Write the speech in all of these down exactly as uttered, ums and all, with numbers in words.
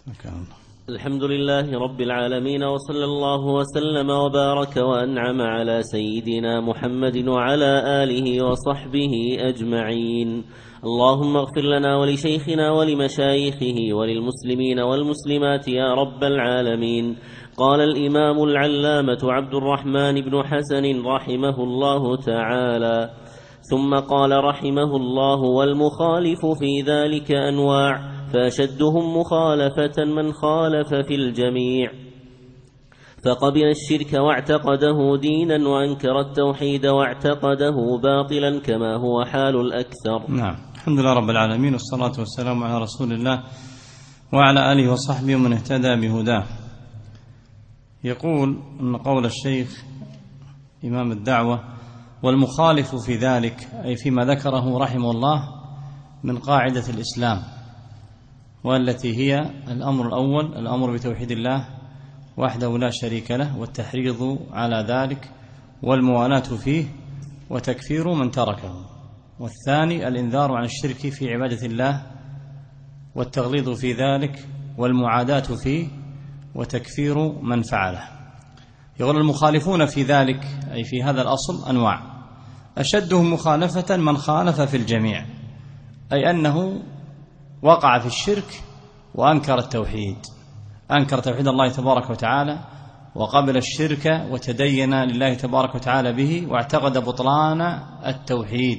مكان. الحمد لله رب العالمين، وصلى الله وسلم وبارك وأنعم على سيدنا محمد وعلى آله وصحبه أجمعين. اللهم اغفر لنا ولشيخنا ولمشايخه وللمسلمين والمسلمات يا رب العالمين. قال الإمام العلامة عبد الرحمن بن حسن رحمه الله تعالى: ثم قال رحمه الله: والمخالف في ذلك أنواع، فأشدهم مخالفة من خالف في الجميع، فقبل الشرك واعتقده دينا، وأنكر التوحيد واعتقده باطلا، كما هو حال الأكثر. نعم. الحمد لله رب العالمين، والصلاة والسلام على رسول الله وعلى آله وصحبه ومن اهتدى بهداه. يقول أن قول الشيخ إمام الدعوة: والمخالف في ذلك، أي فيما ذكره رحمه الله من قاعدة الإسلام، والتي هي الأمر الأول الأمر بتوحيد الله وحده لا شريك له، والتحريض على ذلك، والموالاة فيه، وتكفير من تركه. والثاني الإنذار عن الشرك في عبادة الله، والتغليظ في ذلك، والمعاداة فيه، وتكفير من فعله. يقول: المخالفون في ذلك، أي في هذا الأصل، أنواع. أشدهم مخالفة من خالف في الجميع، أي أنه وقع في الشرك وأنكر التوحيد، أنكر توحيد الله تبارك وتعالى، وقبل الشرك وتدين لله تبارك وتعالى به، واعتقد بطلان التوحيد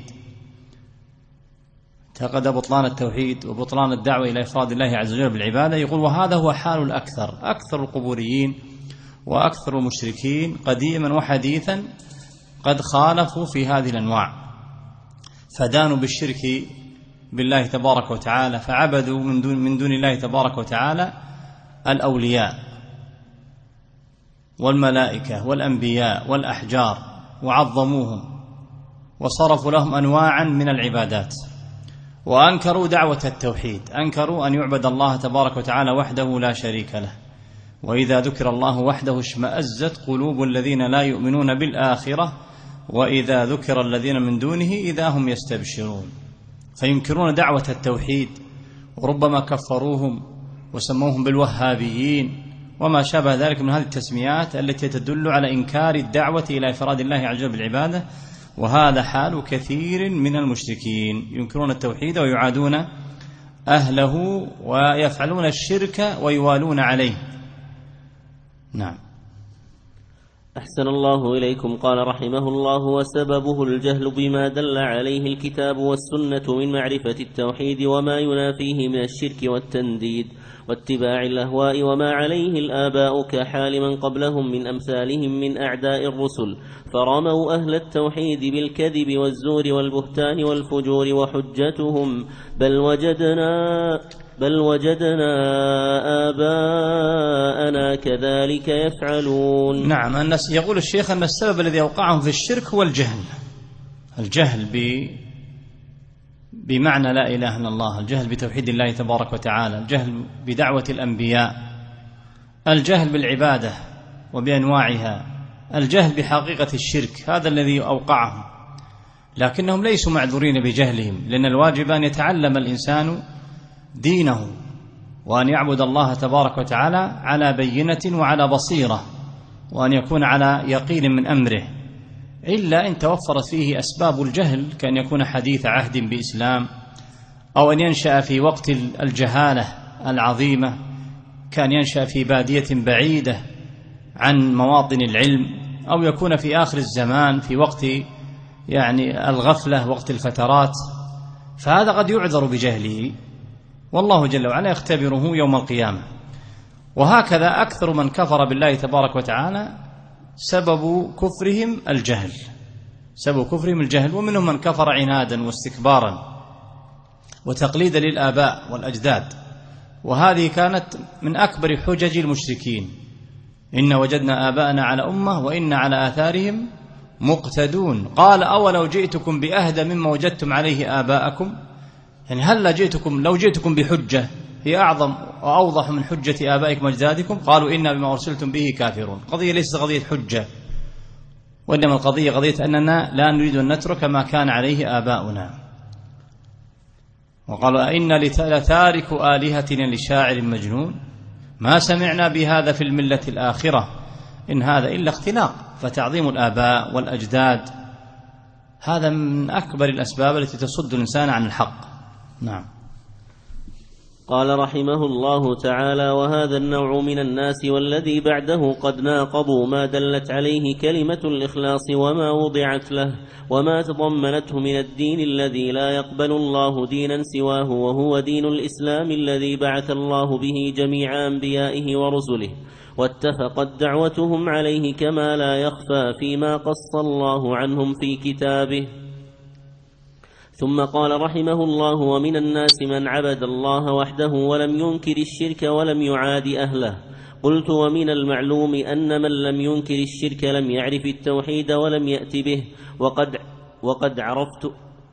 اعتقد بطلان التوحيد وبطلان الدعوة إلى إفراد الله عز وجل بالعبادة. يقول: وهذا هو حال الأكثر، أكثر القبوريين وأكثر المشركين قديما وحديثا قد خالفوا في هذه الأنواع، فدانوا بالشرك بالله تبارك وتعالى، فعبدوا من دون, من دون الله تبارك وتعالى الأولياء والملائكة والأنبياء والأحجار، وعظموهم وصرفوا لهم أنواعا من العبادات، وأنكروا دعوة التوحيد، أنكروا أن يعبد الله تبارك وتعالى وحده لا شريك له. وإذا ذكر الله وحده اشمأزت قلوب الذين لا يؤمنون بالآخرة، وإذا ذكر الذين من دونه إذا هم يستبشرون. فينكرون دعوة التوحيد، وربما كفروهم وسموهم بالوهابيين وما شابه ذلك من هذه التسميات التي تدل على إنكار الدعوة إلى إفراد الله عز وجل بالعبادة. وهذا حال كثير من المشركين، ينكرون التوحيد ويعادون أهله ويفعلون الشرك ويوالون عليه. نعم. أحسن الله إليكم. قال رحمه الله: وسببه الجهل بما دل عليه الكتاب والسنة من معرفة التوحيد وما ينافيه من الشرك والتنديد، واتباع الأهواء وما عليه الآباء، كحال من قبلهم من أمثالهم من أعداء الرسل، فرموا أهل التوحيد بالكذب والزور والبهتان والفجور، وحجتهم: بل وجدنا بل وجدنا آباءنا كذلك يفعلون. نعم. الناس يقول الشيخ أن السبب الذي أوقعهم في الشرك هو الجهل، الجهل ب بمعنى لا إله إلا الله، الجهل بتوحيد الله تبارك وتعالى، الجهل بدعوة الأنبياء، الجهل بالعبادة وبأنواعها، الجهل بحقيقة الشرك، هذا الذي أوقعهم. لكنهم ليسوا معذورين بجهلهم، لأن الواجب أن يتعلم الإنسان دينه، وأن يعبد الله تبارك وتعالى على بينة وعلى بصيرة، وأن يكون على يقين من أمره، إلا إن توفرت فيه أسباب الجهل، كأن يكون حديث عهد بإسلام، أو أن ينشأ في وقت الجهالة العظيمة، كان ينشأ في بادية بعيدة عن مواطن العلم، أو يكون في آخر الزمان في وقت يعني الغفلة، وقت الفترات، فهذا قد يعذر بجهله، والله جل وعلا يختبره يوم القيامة. وهكذا أكثر من كفر بالله تبارك وتعالى سبب كفرهم الجهل، سبب كفرهم الجهل. ومنهم من كفر عنادا واستكبارا وتقليدا للآباء والأجداد، وهذه كانت من أكبر حجج المشركين: إن وجدنا آباءنا على أمة وإن على آثارهم مقتدون. قال: أولو جئتكم بأهدى مما وجدتم عليه آباءكم، يعني هل جئتكم لو جئتكم بحجة هي أعظم وأوضح من حجة آبائكم وأجدادكم؟ قالوا: إنا بما أرسلتم به كافرون. قضية ليست قضية حجة، وإنما القضية قضية أننا لا نريد أن نترك ما كان عليه آباؤنا. وقالوا: إنا لتارك آلهتنا لشاعر مجنون. ما سمعنا بهذا في الملة الآخرة إن هذا إلا اختلاق. فتعظيم الآباء والأجداد هذا من أكبر الأسباب التي تصد الإنسان عن الحق. نعم. قال رحمه الله تعالى: وهذا النوع من الناس والذي بعده قد ناقضوا ما دلت عليه كلمة الإخلاص وما وضعت له وما تضمنته من الدين الذي لا يقبل الله دينا سواه، وهو دين الإسلام الذي بعث الله به جميع أنبيائه ورسله، واتفقت دعوتهم عليه كما لا يخفى فيما قص الله عنهم في كتابه. ثم قال رحمه الله: ومن الناس من عبد الله وحده ولم ينكر الشرك ولم يعاد أهله. قلت: ومن المعلوم أن من لم ينكر الشرك لم يعرف التوحيد ولم يأت به، وقد وقد عرفت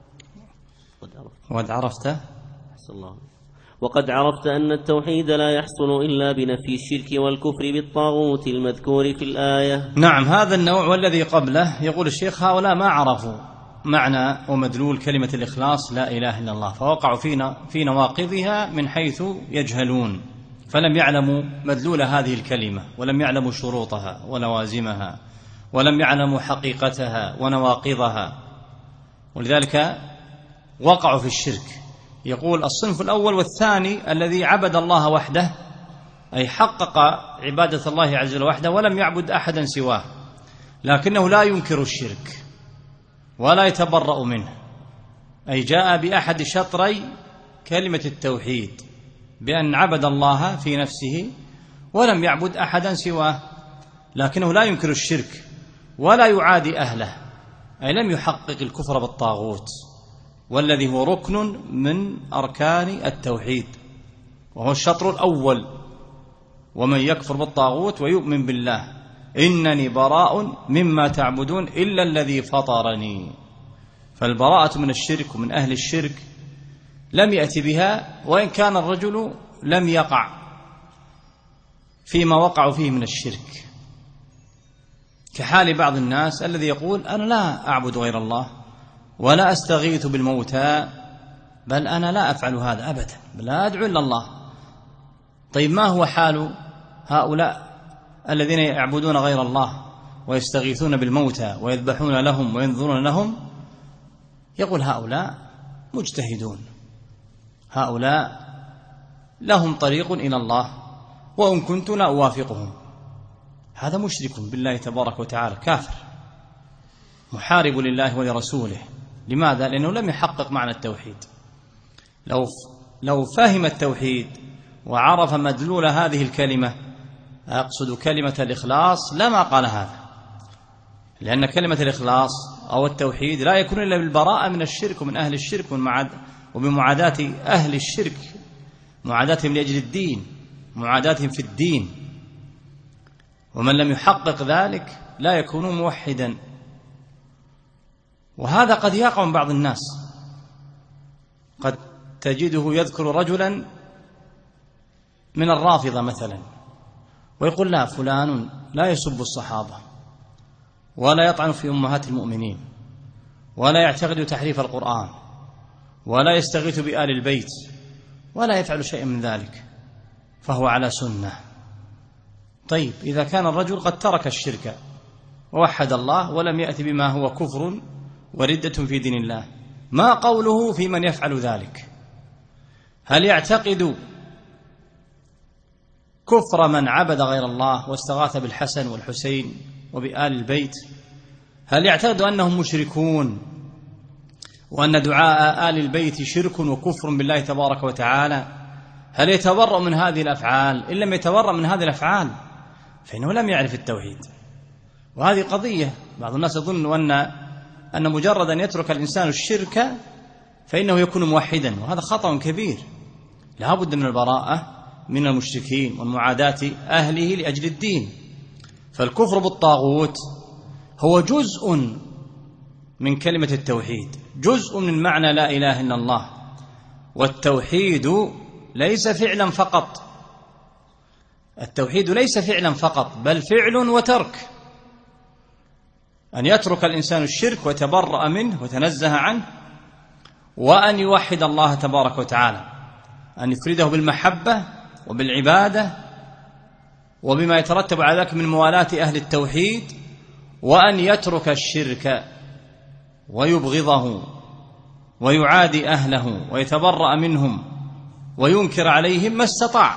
وقد عرفت الله وقد عرفت أن التوحيد لا يحصل إلا بنفي الشرك والكفر بالطاغوت المذكور في الآية. نعم. هذا النوع والذي قبله يقول الشيخ: هؤلاء ما عرفوا معنى ومدلول كلمة الإخلاص لا إله إلا الله، فوقعوا فينا في نواقضها من حيث يجهلون، فلم يعلموا مدلول هذه الكلمة، ولم يعلموا شروطها ولوازمها، ولم يعلموا حقيقتها ونواقضها، ولذلك وقعوا في الشرك. يقول: الصنف الأول والثاني الذي عبد الله وحده، أي حقق عبادة الله عز وجل وحده ولم يعبد أحدا سواه، لكنه لا ينكر الشرك ولا يتبرأ منه، أي جاء بأحد شطري كلمة التوحيد بأن عبد الله في نفسه ولم يعبد أحدا سواه، لكنه لا ينكر الشرك ولا يعادي أهله، أي لم يحقق الكفر بالطاغوت، والذي هو ركن من أركان التوحيد، وهو الشطر الأول: ومن يكفر بالطاغوت ويؤمن بالله إنني براء مما تعبدون إلا الذي فطرني. فالبراءة من الشرك ومن أهل الشرك لم يأتي بها، وإن كان الرجل لم يقع فيما وقعوا فيه من الشرك، كحال بعض الناس الذي يقول: أنا لا أعبد غير الله ولا أستغيث بالموتى، بل أنا لا أفعل هذا أبدا، بل لا أدعو إلا الله. طيب ما هو حال هؤلاء الذين يعبدون غير الله ويستغيثون بالموتى ويذبحون لهم وينذرون لهم؟ يقول: هؤلاء مجتهدون، هؤلاء لهم طريق إلى الله، وإن كنت لا أوافقهم. هذا مشرك بالله تبارك وتعالى، كافر محارب لله ولرسوله. لماذا؟ لأنه لم يحقق معنى التوحيد. لو لو فهم التوحيد وعرف مدلول هذه الكلمة، أقصد كلمة الإخلاص، لما قال هذا، لأن كلمة الإخلاص أو التوحيد لا يكون إلا بالبراءة من الشرك ومن أهل الشرك وبمعاداة أهل الشرك، معاداتهم لأجل الدين، معاداتهم في الدين. ومن لم يحقق ذلك لا يكون موحدا. وهذا قد يقع من بعض الناس، قد تجده يذكر رجلا من الرافضة مثلا ويقول: لا، فلان لا يسب الصحابة ولا يطعن في أمهات المؤمنين ولا يعتقد تحريف القرآن ولا يستغيث بآل البيت ولا يفعل شيئا من ذلك، فهو على سنة. طيب، إذا كان الرجل قد ترك الشرك ووحد الله ولم يأتي بما هو كفر وردة في دين الله، ما قوله في من يفعل ذلك؟ هل يعتقد كفر من عبد غير الله واستغاث بالحسن والحسين وبآل البيت؟ هل يعتقد أنهم مشركون وأن دعاء آل البيت شرك وكفر بالله تبارك وتعالى؟ هل يتبرأ من هذه الأفعال؟ إن لم يتبرأ من هذه الأفعال فإنه لم يعرف التوحيد. وهذه قضية بعض الناس يظن أن أن مجرد أن يترك الإنسان الشرك فإنه يكون موحدا، وهذا خطأ كبير. لا بد من البراءة من المشركين والمعاداة أهله لأجل الدين. فالكفر بالطاغوت هو جزء من كلمة التوحيد، جزء من معنى لا إله إلا الله. والتوحيد ليس فعلا فقط، التوحيد ليس فعلا فقط، بل فعل وترك. أن يترك الإنسان الشرك ويتبرأ منه وتنزه عنه، وأن يوحد الله تبارك وتعالى، أن يفرده بالمحبة وبالعبادة وبما يترتب على ذلك من موالاة أهل التوحيد، وأن يترك الشرك ويبغضه ويعادي أهله ويتبرأ منهم وينكر عليهم ما استطاع.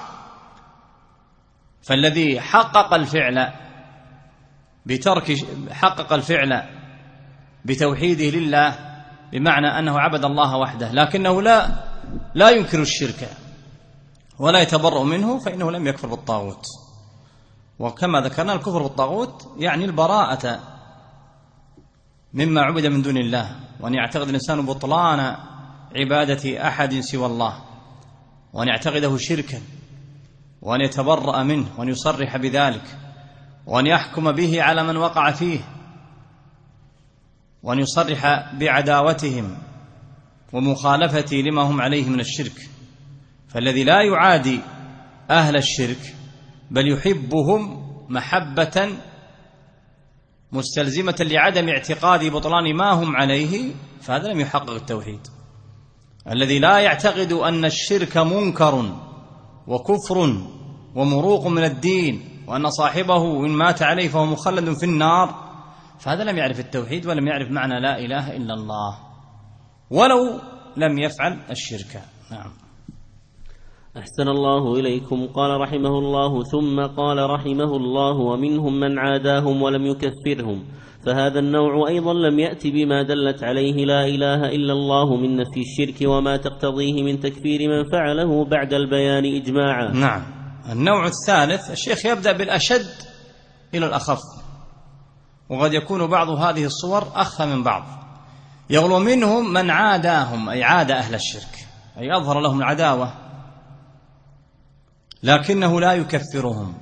فالذي حقق الفعل بترك حقق الفعل بتوحيده لله بمعنى أنه عبد الله وحده، لكنه لا لا ينكر الشرك ولا يتبرأ منه، فإنه لم يكفر بالطاغوت. وكما ذكرنا الكفر بالطاغوت يعني البراءة مما عبد من دون الله، وأن يعتقد الإنسان بطلان عبادة أحد سوى الله، وأن يعتقده شركا، وأن يتبرأ منه، وأن يصرح بذلك، وأن يحكم به على من وقع فيه، وأن يصرح بعداوتهم ومخالفة لما هم عليه من الشرك. فالذي لا يعادي أهل الشرك بل يحبهم محبة مستلزمة لعدم اعتقاد بطلان ما هم عليه، فهذا لم يحقق التوحيد. الذي لا يعتقد أن الشرك منكر وكفر ومروق من الدين، وأن صاحبه إن مات عليه فهو مخلد في النار، فهذا لم يعرف التوحيد ولم يعرف معنى لا إله إلا الله ولو لم يفعل الشرك. نعم. أحسن الله إليكم. قال رحمه الله: ثم قال رحمه الله: ومنهم من عاداهم ولم يكفرهم، فهذا النوع أيضا لم يأت بما دلت عليه لا إله إلا الله من نفي الشرك وما تقتضيه من تكفير من فعله بعد البيان إجماعا. نعم. النوع الثالث الشيخ يبدأ بالأشد إلى الأخف، وقد يكون بعض هذه الصور أخف من بعض. يقول منهم من عاداهم، أي عاد أهل الشرك، أي أظهر لهم العداوة، لكنه لا يكفرهم،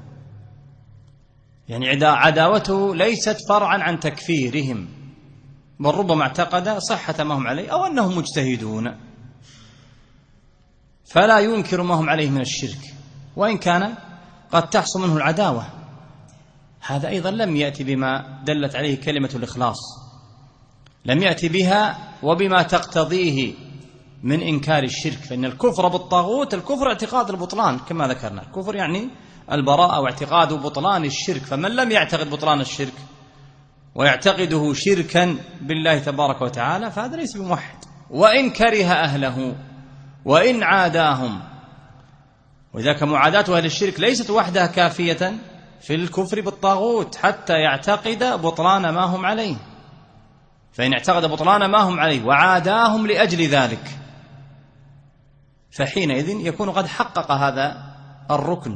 يعني عداوته ليست فرعا عن تكفيرهم، بل ربما اعتقد صحة ما هم عليه أو أنهم مجتهدون، فلا ينكر ما هم عليه من الشرك وإن كان قد تحصل منه العداوة. هذا أيضا لم يأتي بما دلت عليه كلمة الإخلاص، لم يأتي بها وبما تقتضيه من إنكار الشرك. فإن الكفر بالطاغوت الكفر اعتقاد البطلان كما ذكرنا، الكفر يعني البراءة واعتقاد بطلان الشرك. فمن لم يعتقد بطلان الشرك ويعتقده شركا بالله تبارك وتعالى فهذا ليس بموحد، وإن كره أهله وإن عاداهم. وذاك معاداة أهل الشرك ليست وحدها كافية في الكفر بالطاغوت حتى يعتقد بطلان ما هم عليه، فإن اعتقد بطلان ما هم عليه وعاداهم لأجل ذلك فحينئذ يكون قد حقق هذا الركن.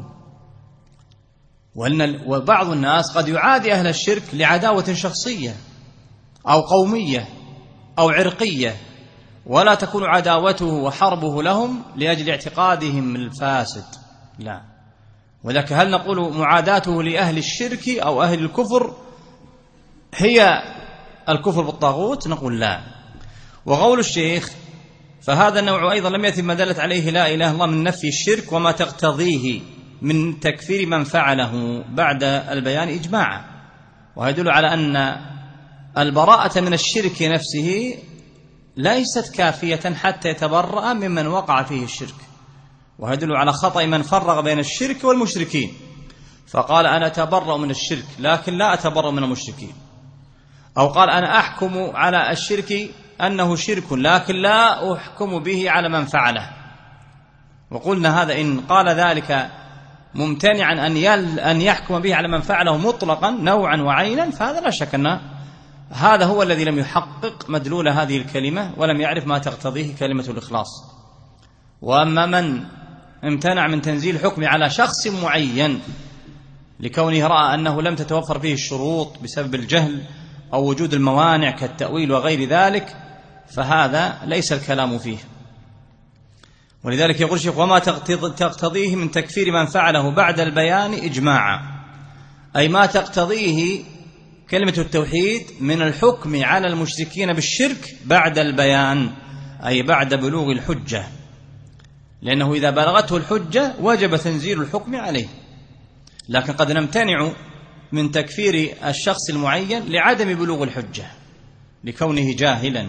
وبعض الناس قد يعادي أهل الشرك لعداوة شخصية أو قومية أو عرقية، ولا تكون عداوته وحربه لهم لأجل اعتقادهم الفاسد، لا. وذلك هل نقول معاداته لأهل الشرك أو أهل الكفر هي الكفر بالطاغوت؟ نقول لا. وقول الشيخ: فهذا النوع أيضا لم يأتي ما دلت عليه لا إله إلا الله من نفي الشرك وما تقتضيه من تكفير من فعله بعد البيان إجماعا. ويدل على أن البراءة من الشرك نفسه ليست كافية حتى يتبرأ ممن وقع فيه الشرك، ويدل على خطأ من فرق بين الشرك والمشركين، فقال أنا أتبرأ من الشرك لكن لا أتبرأ من المشركين، أو قال أنا أحكم على الشرك أنه شرك لكن لا أحكم به على من فعله. وقلنا هذا إن قال ذلك ممتنعا أن أن يحكم به على من فعله مطلقا نوعا وعينا، فهذا لا شك أن هذا هو الذي لم يحقق مدلول هذه الكلمة ولم يعرف ما تقتضيه كلمة الإخلاص. وأما من امتنع من تنزيل الحكم على شخص معين لكونه رأى أنه لم تتوفر فيه الشروط بسبب الجهل أو وجود الموانع كالتأويل وغير ذلك، فهذا ليس الكلام فيه. ولذلك يقول الشيخ: وما تقتضيه من تكفير من فعله بعد البيان إجماعا، أي ما تقتضيه كلمة التوحيد من الحكم على المشركين بالشرك بعد البيان، أي بعد بلوغ الحجة، لأنه إذا بلغته الحجة وجب تنزيل الحكم عليه. لكن قد نمتنع من تكفير الشخص المعين لعدم بلوغ الحجة لكونه جاهلا،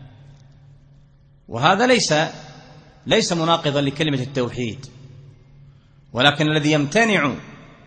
وهذا ليس ليس مناقضا لكلمة التوحيد. ولكن الذي يمتنع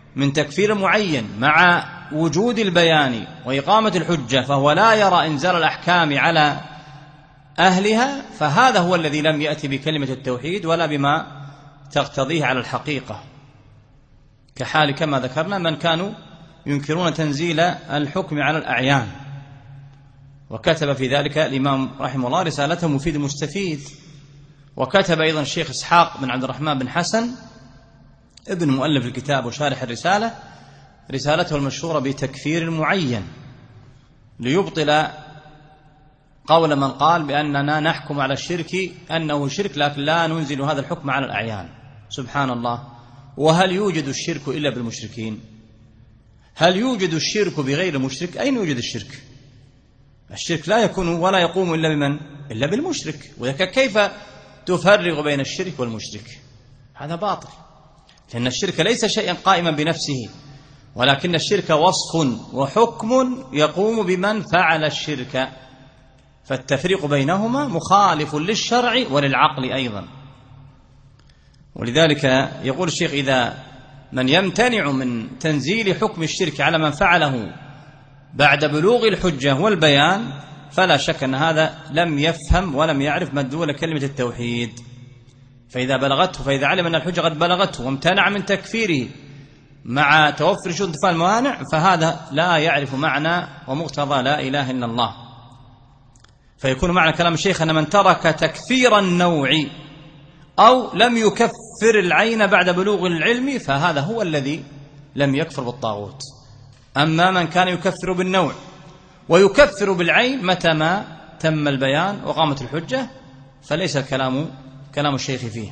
من تكفير معين مع وجود البيان وإقامة الحجة فهو لا يرى إنزال الأحكام على أهلها، فهذا هو الذي لم يأتي بكلمة التوحيد ولا بما تقتضيه على الحقيقة، كحال كما ذكرنا من كانوا ينكرون تنزيل الحكم على الأعيان. وكتب في ذلك الإمام رحمه الله رسالته مفيد مستفيد. وكتب أيضا الشيخ إسحاق بن عبد الرحمن بن حسن ابن مؤلف الكتاب وشارح الرسالة رسالته المشهورة بتكفير المعين، ليبطل قول من قال بأننا نحكم على الشرك أنه شرك لكن لا ننزل هذا الحكم على الأعيان. سبحان الله، وهل يوجد الشرك إلا بالمشركين؟ هل يوجد الشرك بغير المشرك؟ أين يوجد الشرك؟ الشرك لا يكون ولا يقوم إلا بمن؟ إلا بالمشرك. وذلك كيف تفرق بين الشرك والمشرك؟ هذا باطل، لأن الشرك ليس شيئا قائما بنفسه، ولكن الشرك وصف وحكم يقوم بمن فعل الشرك، فالتفريق بينهما مخالف للشرع وللعقل أيضا. ولذلك يقول الشيخ إذا من يمتنع من تنزيل حكم الشرك على من فعله بعد بلوغ الحجة والبيان فلا شك أن هذا لم يفهم ولم يعرف مدلول كلمة التوحيد. فإذا بلغته فإذا علم أن الحجة قد بلغته وامتنع من تكفيره مع توفر شروط انتفاء الموانع فهذا لا يعرف معنى ومقتضى لا إله إلا الله. فيكون معنى كلام الشيخ أن من ترك تكفير النوع أو لم يكفر العين بعد بلوغ العلم فهذا هو الذي لم يكفر بالطاغوت. أما من كان يكفر بالنوع ويكفر بالعين متى ما تم البيان وقامت الحجة فليس الكلام كلام الشيخ فيه.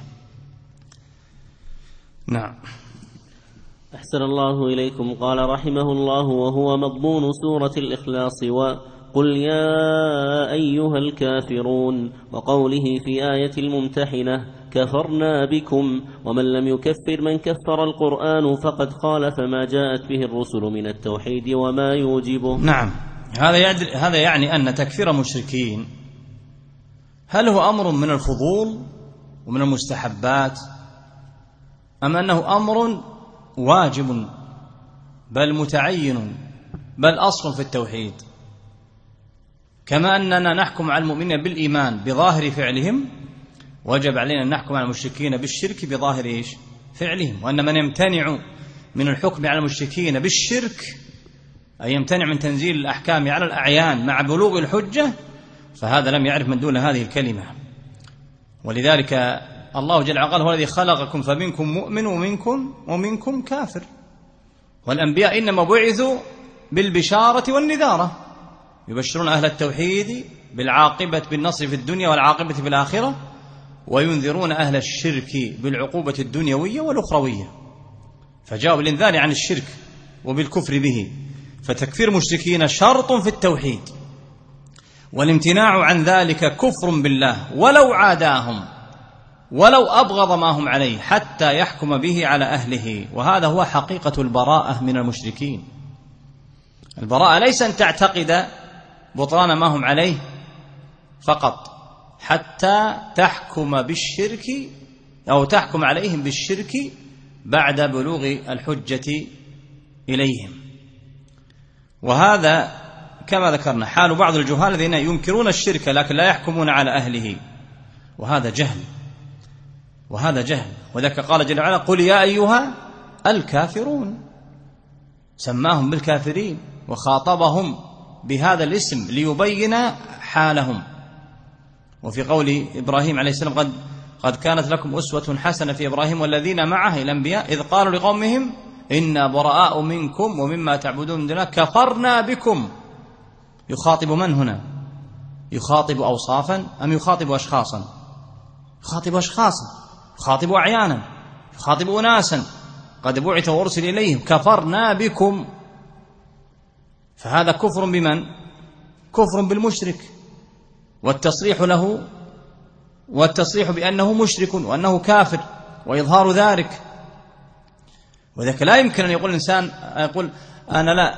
نعم. أحسن الله إليكم. قال رحمه الله وهو مضمون سورة الإخلاص وقل يا أيها الكافرون، وقوله في آية الممتحنة كفرنا بكم، ومن لم يكفر من كفر القرآن فقد خالف ما جاءت به الرسل من التوحيد وما يوجبه. نعم، هذا هذا يعني أن تكفير المشركين هل هو أمر من الفضول ومن المستحبات أم أنه أمر واجب بل متعين بل أصل في التوحيد؟ كما أننا نحكم على المؤمنين بالإيمان بظاهر فعلهم وجب علينا أن نحكم على المشركين بالشرك بظاهر إيش؟ فعلهم. وأن من يمتنع من الحكم على المشركين بالشرك أي يمتنع من تنزيل الأحكام على الأعيان مع بلوغ الحجة فهذا لم يعرف من دون هذه الكلمة. ولذلك الله جل وعلا هو الذي خلقكم فمنكم مؤمن ومنكم ومنكم كافر. والأنبياء إنما بعثوا بالبشارة والنذارة، يبشرون أهل التوحيد بالعاقبة بالنصر في الدنيا والعاقبة في الآخرة، وينذرون أهل الشرك بالعقوبة الدنيوية والأخروية. فجاءوا بالإنذار عن الشرك وبالكفر به. فتكفير المشركين شرط في التوحيد، والامتناع عن ذلك كفر بالله ولو عاداهم ولو أبغض ما هم عليه حتى يحكم به على أهله. وهذا هو حقيقة البراءة من المشركين. البراءة ليس أن تعتقد بطلان ما هم عليه فقط حتى تحكم بالشرك أو تحكم عليهم بالشرك بعد بلوغ الحجة إليهم. وهذا كما ذكرنا حال بعض الجهال الذين ينكرون الشرك لكن لا يحكمون على أهله، وهذا جهل وهذا جهل. وذلك قال جل وعلا قل يا أيها الكافرون، سماهم بالكافرين وخاطبهم بهذا الاسم ليبين حالهم. وفي قول إبراهيم عليه السلام قد, قد كانت لكم أسوة حسنة في إبراهيم والذين معه الأنبياء إذ قالوا لقومهم إنا براء منكم ومما تعبدون من دون الله كفرنا بكم. يخاطب من هنا؟ يخاطب أوصافا أم يخاطب أشخاصا؟ يخاطب أشخاصا، يخاطب أعيانا، يخاطب أناسا قد بعث وأرسل إليهم. كفرنا بكم، فهذا كفر بمن؟ كفر بالمشرك، والتصريح له والتصريح بأنه مشرك وأنه كافر وإظهار ذلك. وذلك لا يمكن أن يقول الإنسان يقول أنا لا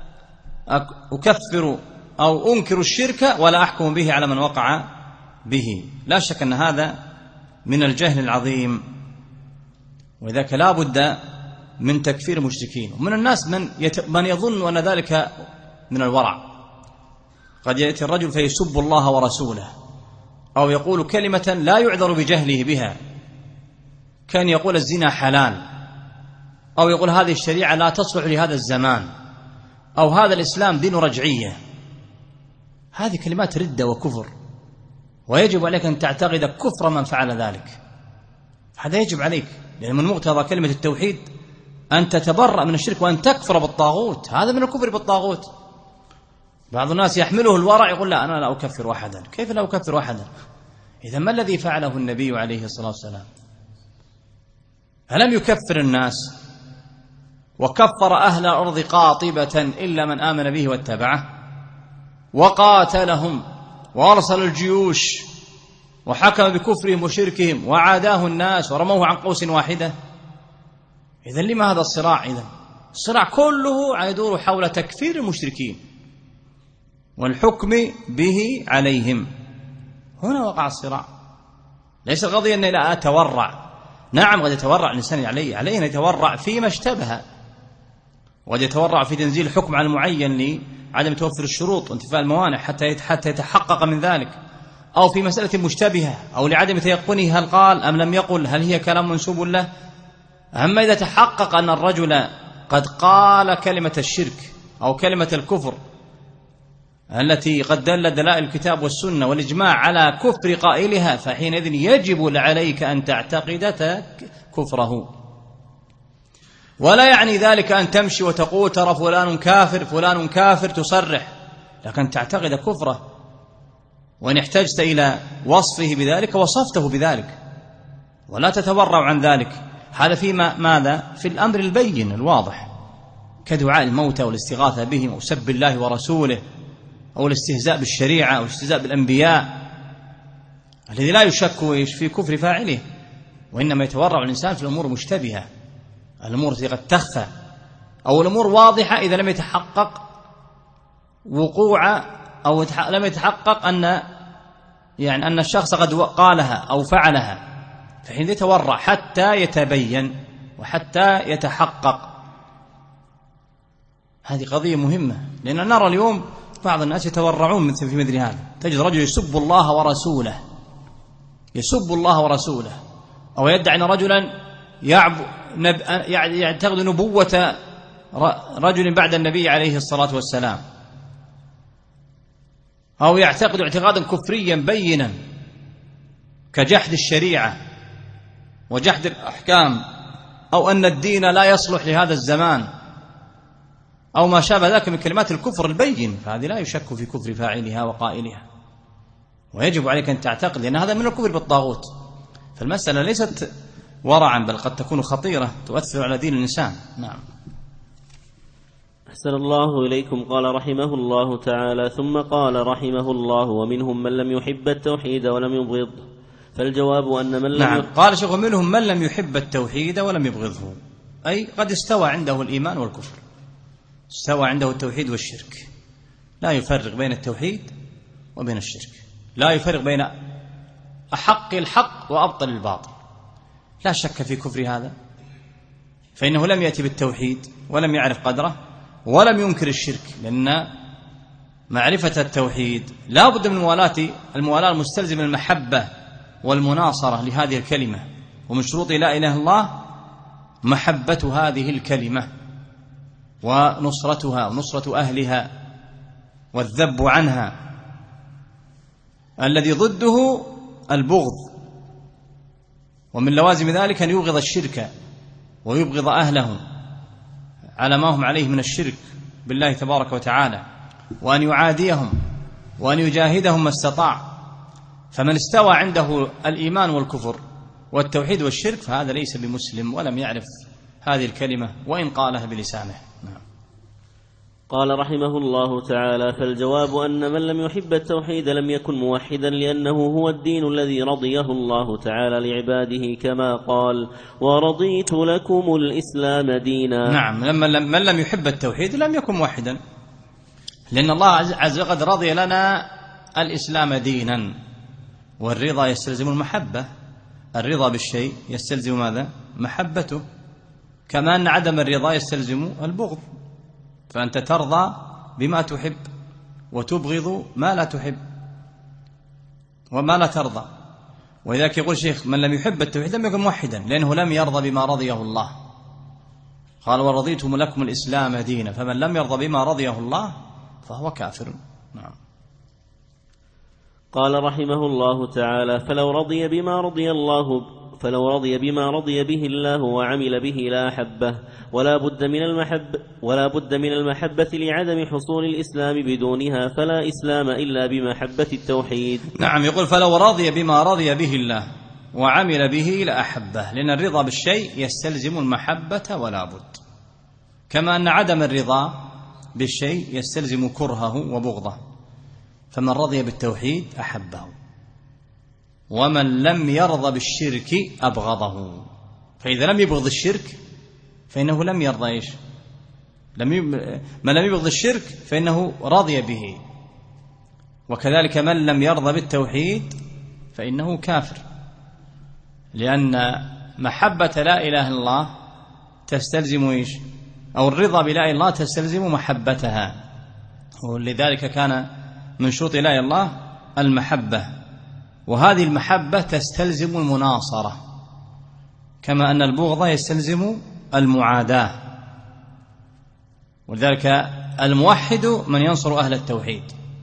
أكفر أو أنكر الشرك ولا أحكم به على من وقع به. لا شك أن هذا من الجهل العظيم. وذلك لا بد من تكفير المشركين. ومن الناس من, يت... من يظن أن ذلك من الورع. قد يأتي الرجل فيسب الله ورسوله أو يقول كلمة لا يعذر بجهله بها، كان يقول الزنا حلال، أو يقول هذه الشريعة لا تصلح لهذا الزمان، أو هذا الإسلام دين رجعية. هذه كلمات ردة وكفر، ويجب عليك أن تعتقد كفر من فعل ذلك. هذا يجب عليك، لأن من مقتضى كلمة التوحيد أن تتبرأ من الشرك وأن تكفر بالطاغوت. هذا من الكفر بالطاغوت. بعض الناس يحمله الورع يقول لا أنا لا أكفر أحدا. كيف لا أكفر أحدا؟ إذا ما الذي فعله النبي عليه الصلاة والسلام؟ ألم يكفر الناس وكفر أهل الأرض قاطبة إلا من آمن به واتبعه، وقاتلهم وأرسل الجيوش وحكم بكفرهم وشركهم وعاداه الناس ورموه عن قوس واحدة؟ إذن لما هذا الصراع؟ إذن الصراع كله يدور حول تكفير المشركين والحكم به عليهم. هنا وقع الصراع. ليس القضية أن لا أتورع. نعم قد يتورع الإنسان عليه عليه أن يتورع فيما اشتبه، وقد يتورع في تنزيل الحكم على المعين لعدم توفر الشروط وانتفاء الموانع حتى حتى يتحقق من ذلك، أو في مسألة مشتبهة، أو لعدم تيقنه هل قال أم لم يقل، هل هي كلام منسوب له. أما إذا تحقق أن الرجل قد قال كلمة الشرك أو كلمة الكفر التي قد دل دلائل الكتاب والسنة والإجماع على كفر قائلها، فحينئذ يجب عليك أن تعتقد كفره. ولا يعني ذلك أن تمشي وتقول ترى فلان كافر فلان كافر تصرح، لكن تعتقد كفره، وإن احتجت إلى وصفه بذلك وصفته بذلك، ولا تتورع عن ذلك. هذا فيما ماذا؟ في الأمر البين الواضح، كدعاء الموتى والاستغاثة بهم أو سب الله ورسوله أو الاستهزاء بالشريعة أو الاستهزاء بالأنبياء، الذي لا يشك في كفر فاعله، وإنما يتورع الإنسان في الأمور مشتبهة، الأمور التي قد تخفى، أو الأمور واضحة إذا لم يتحقق وقوع أو لم يتحقق أن يعني أن الشخص قد قالها أو فعلها، فحين يتورع حتى يتبين وحتى يتحقق. هذه قضية مهمة، لأن نرى اليوم بعض الناس يتورعون مثل في مثل هذا. تجد رجل يسب الله ورسوله يسب الله ورسوله أو يدعي أن رجلا يعتقد نبوة رجل بعد النبي عليه الصلاة والسلام، أو يعتقد اعتقادا كفريا بينا كجحد الشريعة وجحد الأحكام، أو أن الدين لا يصلح لهذا الزمان، أو ما شابه ذلك من كلمات الكفر البين، فهذه لا يشك في كفر فاعلها وقائلها، ويجب عليك أن تعتقد أن هذا من الكفر بالطاغوت. فالمسألة ليست ورعا، بل قد تكون خطيرة تؤثر على دين الإنسان. نعم. أحسن الله إليكم. قال رحمه الله تعالى: ثم قال رحمه الله: ومنهم من لم يحب التوحيد ولم يبغض. فالجواب أن من لم نعم. قال شيخ: منهم من لم يحب التوحيد ولم يبغضه، أي قد استوى عنده الإيمان والكفر، استوى عنده التوحيد والشرك، لا يفرق بين التوحيد وبين الشرك، لا يفرق بين أحق الحق وأبطل الباطل، لا شك في كفر هذا، فإنه لم يأتي بالتوحيد ولم يعرف قدره ولم ينكر الشرك، لأن معرفة التوحيد لا بد من موالاة الموالاة المستلزمة المحبة والمناصرة لهذه الكلمة، ومن شروط لا إله إلا الله محبة هذه الكلمة ونصرتها ونصرة أهلها والذب عنها، الذي ضده البغض. ومن لوازم ذلك أن يبغض الشرك ويبغض أهله على ما هم عليه من الشرك بالله تبارك وتعالى، وأن يعاديهم وأن يجاهدهم ما استطاع. فمن استوى عنده الإيمان والكفر والتوحيد والشرك فهذا ليس بمسلم ولم يعرف هذه الكلمة وإن قالها بلسانه. نعم. قال رحمه الله تعالى: فالجواب أن من لم يحب التوحيد لم يكن موحدا، لأنه هو الدين الذي رضيه الله تعالى لعباده، كما قال: ورضيت لكم الإسلام دينا. نعم. لما من لم يحب التوحيد لم يكن موحدا، لأن الله عز وجل رضي لنا الإسلام دينا، والرضا يستلزم المحبة، الرضا بالشيء يستلزم ماذا؟ محبته، كما أن عدم الرضا يستلزم البغض، فأنت ترضى بما تحب وتبغض ما لا تحب وما لا ترضى. ولذلك يقول الشيخ: من لم يحب التوحيد لم يكن موحدا، لأنه لم يرضى بما رضيه الله. قال: ورضيتم لكم الإسلام دينا، فمن لم يرضى بما رضيه الله فهو كافر. نعم. قال رحمه الله تعالى: فلو رضي بما رضي الله فلو رضي بما رضي به الله وعمل به لا أحبه، ولا بد من المحب ولا بد من المحبة لعدم حصول الإسلام بدونها، فلا إسلام إلا بمحبة التوحيد. نعم. يقول: فلو رضي بما رضي به الله وعمل به لأحبه، لأن الرضا بالشيء يستلزم المحبة ولا بد، كما أن عدم الرضا بالشيء يستلزم كرهه وبغضه. فمن رضي بالتوحيد أحبه، ومن لم يرضى بالشرك أبغضه. فإذا لم يبغض الشرك فإنه لم يرضى إيش؟ لم يب... من لم يبغض الشرك فإنه رضي به، وكذلك من لم يرضى بالتوحيد فإنه كافر، لأن محبة لا إله إلا الله تستلزم إيش؟ أو الرضا بلا إله إلا الله تستلزم محبتها، ولذلك كان من شروط لا إله إلا الله المحبة، وهذه المحبة تستلزم المناصرة، كما أن البغض يستلزم المعاداة. ولذلك الموحد من ينصر أهل التوحيد،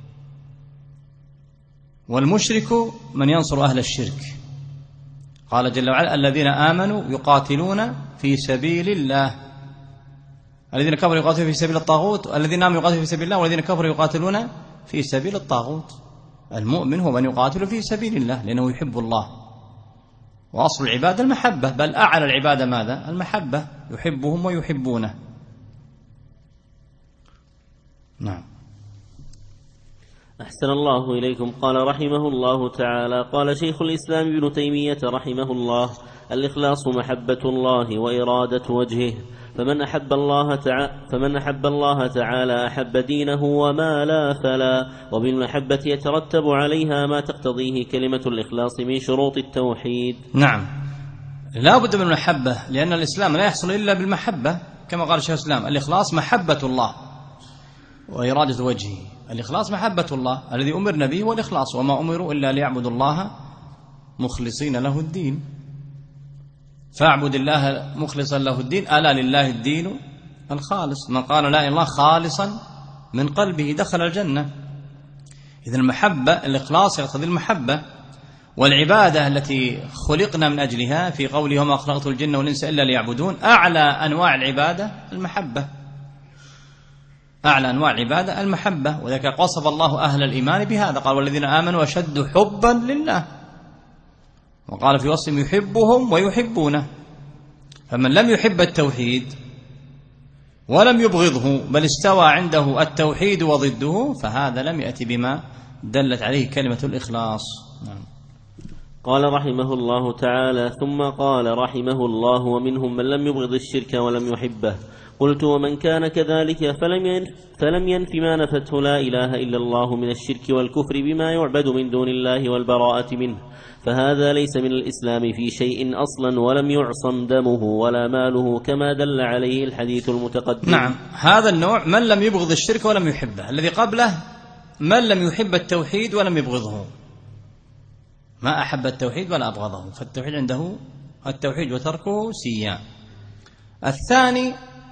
والمشرك من ينصر أهل الشرك. قال جل وعلا: الذين آمنوا يقاتلون في سبيل الله، الذين كفروا يقاتلون في سبيل الطاغوت، والذين آمنوا يقاتلون في سبيل الله، والذين كفروا يقاتلون في سبيل الطاغوت. المؤمن هو من يقاتل في سبيل الله لأنه يحب الله، وأصل العبادة المحبة، بل أعلى العبادة ماذا؟ المحبة، يحبهم ويحبونه. نعم. أحسن الله إليكم. قال رحمه الله تعالى: قال شيخ الإسلام ابن تيمية رحمه الله: الإخلاص محبة الله وإرادة وجهه، فمن أحب الله تعالى فمن أحب الله تعالى أحب دينه، وما لا فلا. وبالمحبة يترتب عليها ما تقتضيه كلمة الإخلاص من شروط التوحيد. نعم، لا بد من المحبة، لأن الإسلام لا يحصل إلا بالمحبة، كما قال شيخ الإسلام: الإخلاص محبة الله وإرادة وجهه. الإخلاص محبة الله الذي أمرنا به، والإخلاص وما أمروا إلا ليعبدوا الله مخلصين له الدين، فاعبد الله مخلصا له الدين، ألا لله الدين الخالص. من قال لا إله إلا الله خالصا من قلبه دخل الجنة. إذن المحبة، الإخلاص يقتضي المحبة، والعبادة التي خلقنا من أجلها في قوله: وما خلقت الجن والإنس إلا ليعبدون، أعلى أنواع العبادة المحبة، أعلى أنواع العبادة المحبة. وذلك وصف الله أهل الإيمان بهذا، قال: والذين آمنوا أشد حبا لله، وقال في وصفهم: يحبهم ويحبونه. فمن لم يحب التوحيد ولم يبغضه، بل استوى عنده التوحيد وضده، فهذا لم يأتي بما دلت عليه كلمة الإخلاص. نعم. قال رحمه الله تعالى: ثم قال رحمه الله: ومنهم من لم يبغض الشرك ولم يحبه. قلت: ومن كان كذلك فلم ينف, فلم ينف ما نفته لا إله إلا الله من الشرك والكفر بما يعبد من دون الله والبراءة منه، فهذا ليس من الإسلام في شيء أصلا، ولم يعصم دمه ولا ماله، كما دل عليه الحديث المتقدم. نعم، هذا النوع من لم يبغض الشرك ولم يحبه. الذي قبله من لم يحب التوحيد ولم يبغضه، ما أحب التوحيد ولا أبغضه، فالتوحيد عنده التوحيد وتركه سيان. الثاني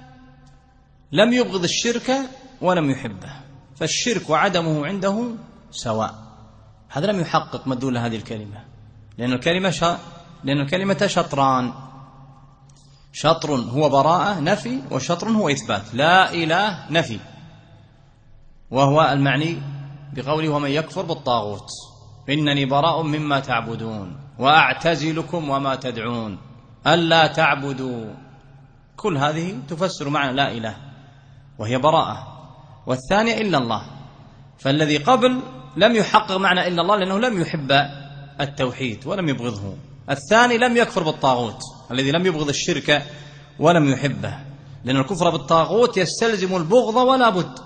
لم يبغض الشرك ولم يحبه، فالشرك وعدمه عنده سواء. هذا لم يحقق مدلول هذه الكلمة، لأن الكلمة ش... لأن الكلمة شطران، شطر هو براءة نفي، وشطر هو إثبات. لا إله نفي، وهو المعني بقوله: ومن يكفر بالطاغوت إنني براء مما تعبدون وأعتزلكم وما تدعون ألا تعبدوا. كل هذه تفسر معنى لا إله، وهي براءة. والثانية إلا الله، فالذي قبل لم يحقق معنى إلا الله لأنه لم يحب التوحيد ولم يبغضه. الثاني لم يكفر بالطاغوت، الذي لم يبغض الشرك ولم يحبه، لأن الكفر بالطاغوت يستلزم البغض ولا بد،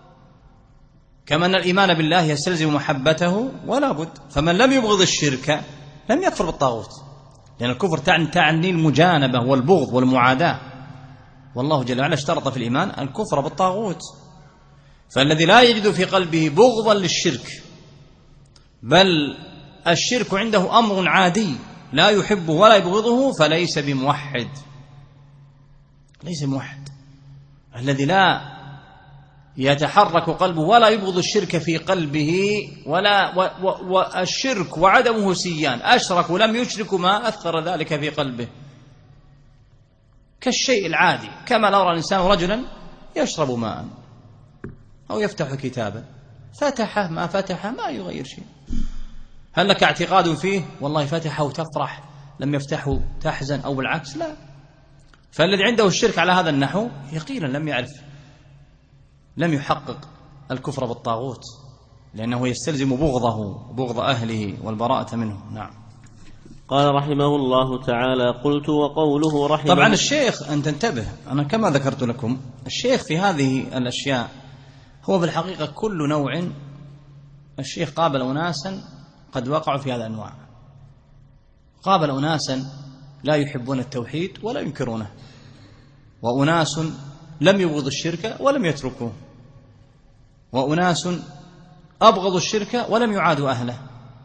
كما أن الإيمان بالله يستلزم محبته ولا بد. فمن لم يبغض الشرك لم يكفر بالطاغوت، لأن الكفر تعني المجانبة والبغض والمعاداة، والله جل وعلا اشترط في الإيمان الكفر بالطاغوت. فالذي لا يجد في قلبه بغضا للشرك، بل الشرك عنده أمر عادي لا يحبه ولا يبغضه، فليس بموحد، ليس موحد. الذي لا يتحرك قلبه ولا يبغض الشرك في قلبه، ولا والشرك وعدمه سيان، أشرك ولم يشرك ما أثر ذلك في قلبه، كالشيء العادي، كما لو رأى الإنسان رجلا يشرب ماء أو يفتح كتابا، فتحه ما فتحه ما يغير شيء. هل لك اعتقاد فيه والله فتحه تفرح، لم يفتحه تحزن، أو بالعكس؟ لا. فالذي عنده الشرك على هذا النحو يقينا لم يعرف، لم يحقق الكفر بالطاغوت، لأنه يستلزم بغضه، بغض أهله والبراءة منه. نعم. قال رحمه الله تعالى: قلت وقوله رحمه. طبعا الشيخ أن تنتبه، أنا كما ذكرت لكم الشيخ في هذه الأشياء هو بالحقيقة كل نوع. الشيخ قابل أناسا قد وقعوا في هذه الأنواع، قابل أناسا لا يحبون التوحيد ولا ينكرونه، وأناس لم يبغضوا الشرك ولم يتركوه، وأناس أبغضوا الشرك ولم يعادوا أهله،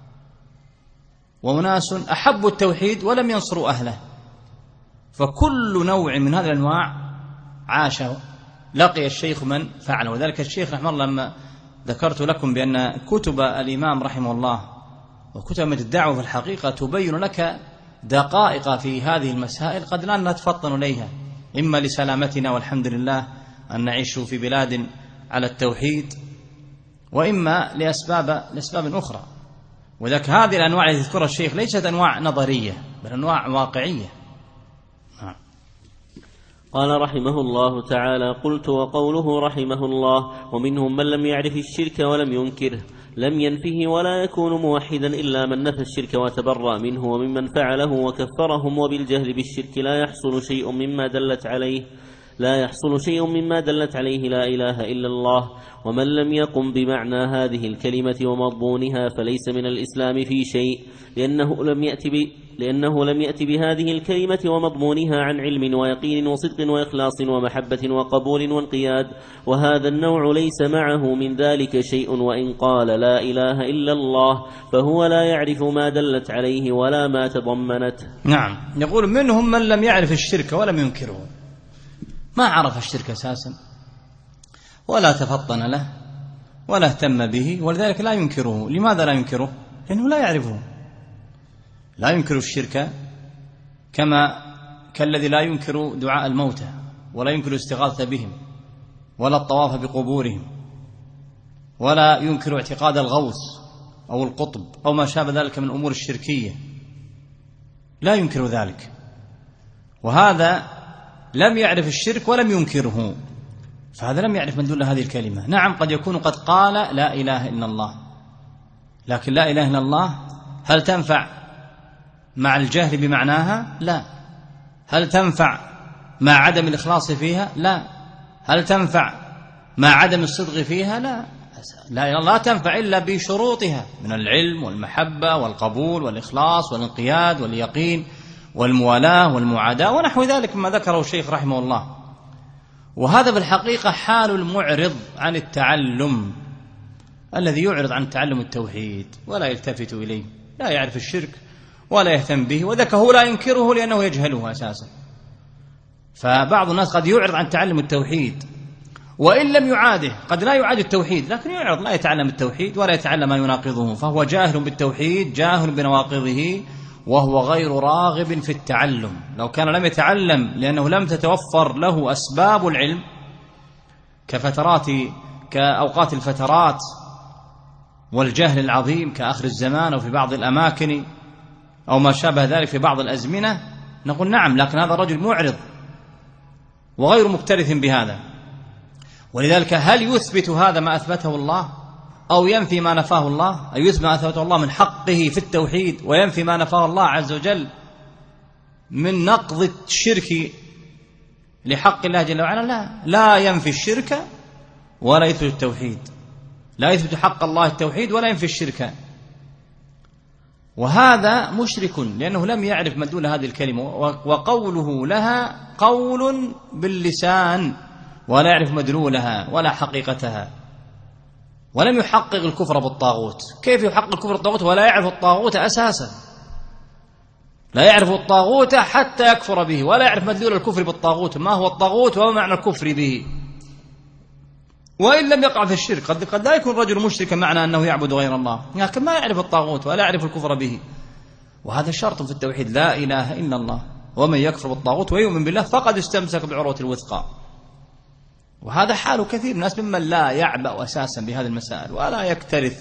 وأناس أحبوا التوحيد ولم ينصروا أهله. فكل نوع من هذه الأنواع عاش لقي الشيخ من فعله. وذلك الشيخ رحمه الله لما ذكرت لكم بأن كتب الإمام رحمه الله وكتب الدعوة في الحقيقة تبين لك دقائق في هذه المسائل قد لا نتفطن إليها، إما لسلامتنا والحمد لله أن نعيش في بلاد على التوحيد، وإما لأسباب لأسباب أخرى. وذلك هذه الأنواع التي يذكرها الشيخ ليست أنواع نظرية بل أنواع واقعية. قال رحمه الله تعالى: قلت وقوله رحمه الله: ومنهم من لم يعرف الشرك ولم ينكره، لم ينفه ولا يكون موحدا إلا من نفى الشرك وتبرأ منه، وممن فعله وكفرهم. وبالجهل بالشرك لا يحصل شيء مما دلت عليه لا يحصل شيء مما دلت عليه لا إله إلا الله. ومن لم يقم بمعنى هذه الكلمة ومضمونها فليس من الإسلام في شيء، لأنه لم يأت ب... لأنه لم يأت بهذه الكلمة ومضمونها عن علم ويقين وصدق وإخلاص ومحبة وقبول وانقياد، وهذا النوع ليس معه من ذلك شيء. وإن قال لا إله إلا الله فهو لا يعرف ما دلت عليه ولا ما تضمنت. نعم. يقول منهم من لم يعرف الشرك ولم ينكره، ما عرف الشرك أساسا ولا تفطن له ولا اهتم به، ولذلك لا ينكره. لماذا لا ينكره؟ لأنه لا يعرفه. لا ينكر الشرك كما كالذي لا ينكر دعاء الموتى ولا ينكر الاستغاثة بهم ولا الطواف بقبورهم ولا ينكر اعتقاد الغوث أو القطب أو ما شابه ذلك من أمور الشركية، لا ينكر ذلك. وهذا لم يعرف الشرك ولم ينكره، فهذا لم يعرف مدلول هذه الكلمة. نعم قد يكون قد قال لا إله إلا الله، لكن لا إله إلا الله هل تنفع مع الجهل بمعناها؟ لا. هل تنفع مع عدم الإخلاص فيها؟ لا. هل تنفع مع عدم الصدق فيها؟ لا. لا إله إلا الله تنفع إلا بشروطها من العلم والمحبة والقبول والإخلاص والانقياد واليقين والموالاة والمعاداة ونحو ذلك مما ذكره الشيخ رحمه الله. وهذا بالحقيقة حال المعرض عن التعلم، الذي يعرض عن تعلم التوحيد ولا يلتفت إليه، لا يعرف الشرك ولا يهتم به، وذاك هو لا ينكره لأنه يجهله أساسا. فبعض الناس قد يعرض عن تعلم التوحيد وإن لم يعاده، قد لا يعاد التوحيد لكن يعرض، لا يتعلم التوحيد ولا يتعلم ما يناقضه، فهو جاهل بالتوحيد جاهل بنواقضه وهو غير راغب في التعلم. لو كان لم يتعلم لأنه لم تتوفر له أسباب العلم كفترات كأوقات الفترات والجهل العظيم كآخر الزمان أو في بعض الأماكن أو ما شابه ذلك في بعض الأزمنة، نقول نعم، لكن هذا الرجل معرض وغير مكترث بهذا. ولذلك هل يثبت هذا ما أثبته الله أو ينفي ما نفاه الله؟ أي يثبت ما أثبته الله من حقه في التوحيد وينفي ما نفاه الله عز وجل من نقض الشرك لحق الله جل وعلا؟ لا، لا ينفي الشرك ولا يثبت التوحيد، لا يثبت حق الله التوحيد ولا ينفي الشرك. وهذا مشرك لأنه لم يعرف مدلول هذه الكلمة، وقوله لها قول باللسان ولا يعرف مدلولها ولا حقيقتها، ولم يحقق الكفر بالطاغوت. كيف يحقق الكفر بالطاغوت ولا يعرف الطاغوت أساسا؟ لا يعرف الطاغوت حتى يكفر به، ولا يعرف مدلول الكفر بالطاغوت، ما هو الطاغوت وما معنى الكفر به، وإن لم يقع في الشرك. قد قد لا يكون رجل مشركا معنى أنه يعبد غير الله، لكن ما يعرف الطاغوت ولا يعرف الكفر به، وهذا شرط في التوحيد، لا إله إلا الله. ومن يكفر بالطاغوت ويؤمن بالله فقد استمسك بعروة الوثقى. وهذا حال كثير من الناس ممن لا يعبأ أساسا بهذه المسائل ولا يكترث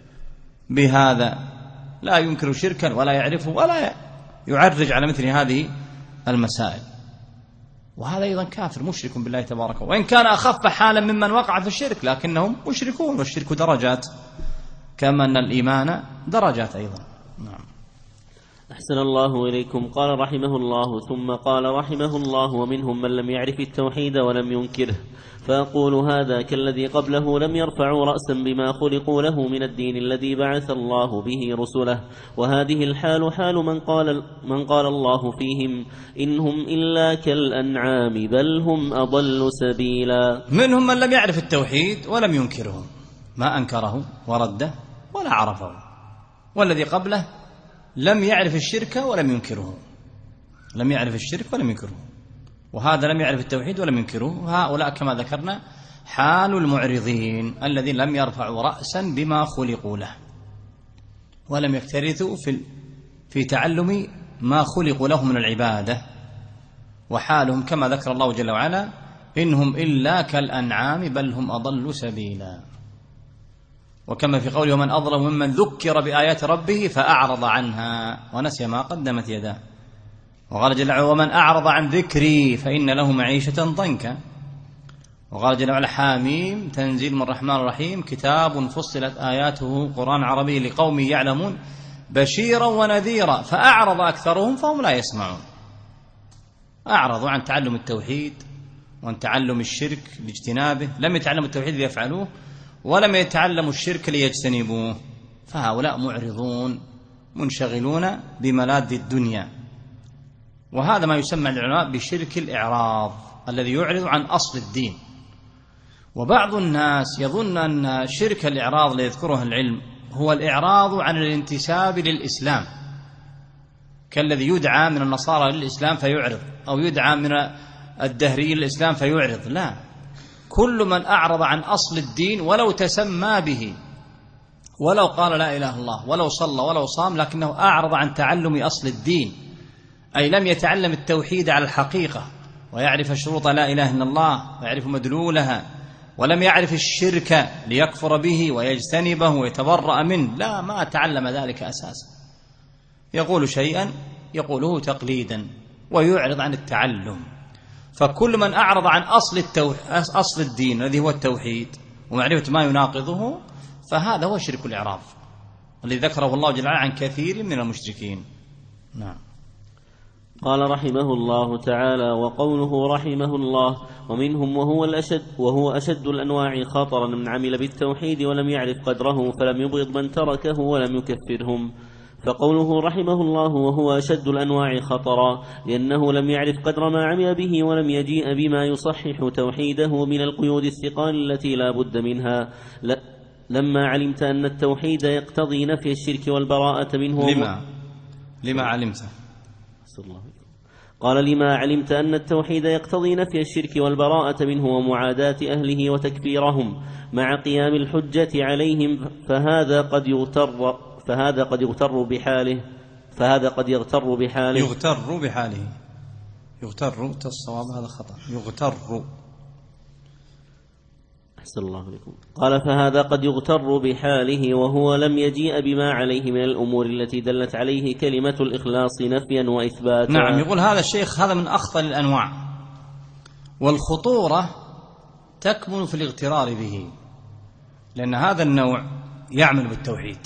بهذا، لا ينكر شركا ولا يعرفه ولا يعرج على مثل هذه المسائل، وهذا أيضا كافر مشرك بالله تبارك، وإن كان أخف حالا ممن وقع في الشرك لكنهم مشركون، والشرك درجات كما أن الإيمان درجات أيضا. نعم. أحسن الله إليكم. قال رحمه الله: ثم قال رحمه الله: ومنهم من لم يعرف التوحيد ولم ينكره، فأقول هذا كالذي قبله لم يرفعوا رأسا بما خلقوا له من الدين الذي بعث الله به رسله، وهذه الحال حال من قال, من قال الله فيهم: إنهم إلا كالأنعام بل هم أضل سبيلا. منهم من لم يعرف التوحيد ولم ينكره، ما أنكره ورده ولا عرفه، والذي قبله لم يعرف الشرك ولم ينكره، لم يعرف الشرك ولم ينكره، وهذا لم يعرف التوحيد ولم ينكره. هؤلاء كما ذكرنا حال المعرضين الذين لم يرفعوا رأسا بما خلقوا له ولم يكترثوا في في تعلم ما خلقوا له من العبادة، وحالهم كما ذكر الله جل وعلا: إنهم إلا كالأنعام بل هم أضل سبيلا. وكما في قوله: ومن أظلم ممن ذكر بآيات ربه فأعرض عنها ونسي ما قدمت يداه. وقال جل وعلا: ومن أعرض عن ذكري فإن له معيشة ضنكا. وقال جل وعلا: حاميم تنزيل من الرحمن الرحيم كتاب فصلت آياته قرآن عربي لقوم يعلمون بشيرا ونذيرا فأعرض أكثرهم فهم لا يسمعون. أعرضوا عن تعلم التوحيد وعن تعلم الشرك لاجتنابه، لم يتعلموا التوحيد ليفعلوه ولم يتعلموا الشرك ليجتنبوه، فهؤلاء معرضون منشغلون بملاذ الدنيا. وهذا ما يسمى العلماء بشرك الإعراض الذي يعرض عن أصل الدين. وبعض الناس يظن أن شرك الإعراض الذي يذكره العلم هو الإعراض عن الانتساب للإسلام، كالذي يدعى من النصارى للإسلام فيعرض، أو يدعى من الدهري للإسلام فيعرض. لا، كل من أعرض عن أصل الدين ولو تسمى به، ولو قال لا إله إلا الله، ولو صلى ولو صام، لكنه أعرض عن تعلم أصل الدين، أي لم يتعلم التوحيد على الحقيقة ويعرف شروط لا إله إلا الله ويعرف مدلولها، ولم يعرف الشرك ليكفر به ويجتنبه ويتبرأ منه، لا، ما تعلم ذلك أساسا، يقول شيئا يقوله تقليدا ويعرض عن التعلم. فكل من أعرض عن أصل, أصل الدين الذي هو التوحيد ومعرفة ما يناقضه فهذا هو شرك الإعراض الذي ذكره الله جل وعلا عن كثير من المشركين. نعم. قال رحمه الله تعالى: وقوله رحمه الله: ومنهم وهو الأشد وهو أشد الأنواع خطرا من عمل بالتوحيد ولم يعرف قدره فلم يبغض من تركه ولم يكفرهم. فقوله رحمه الله وهو أشد الأنواع خطرا لأنه لم يعرف قدر ما عمل به ولم يجيء بما يصحح توحيده من القيود الثقال التي لا بد منها. لا لما علمت أن التوحيد يقتضي نفي الشرك والبراءة منه. لما لما علمت قال: لما علمت أن التوحيد يقتضي نفي الشرك والبراءة منه ومعاداة أهله وتكفيرهم مع قيام الحجة عليهم، فهذا قد يغتر فهذا قد يغتر بحاله فهذا قد يغتر بحاله يغتر بحاله يغتر الصواب هذا خطأ يغتر. أحسن الله عليكم. قال: فهذا قد يغتر بحاله وهو لم يجيء بما عليه من الأمور التي دلت عليه كلمة الإخلاص نفيا وإثباتا. نعم. يقول هذا الشيخ هذا من أخطر الأنواع، والخطورة تكمن في الاغترار به، لأن هذا النوع يعمل بالتوحيد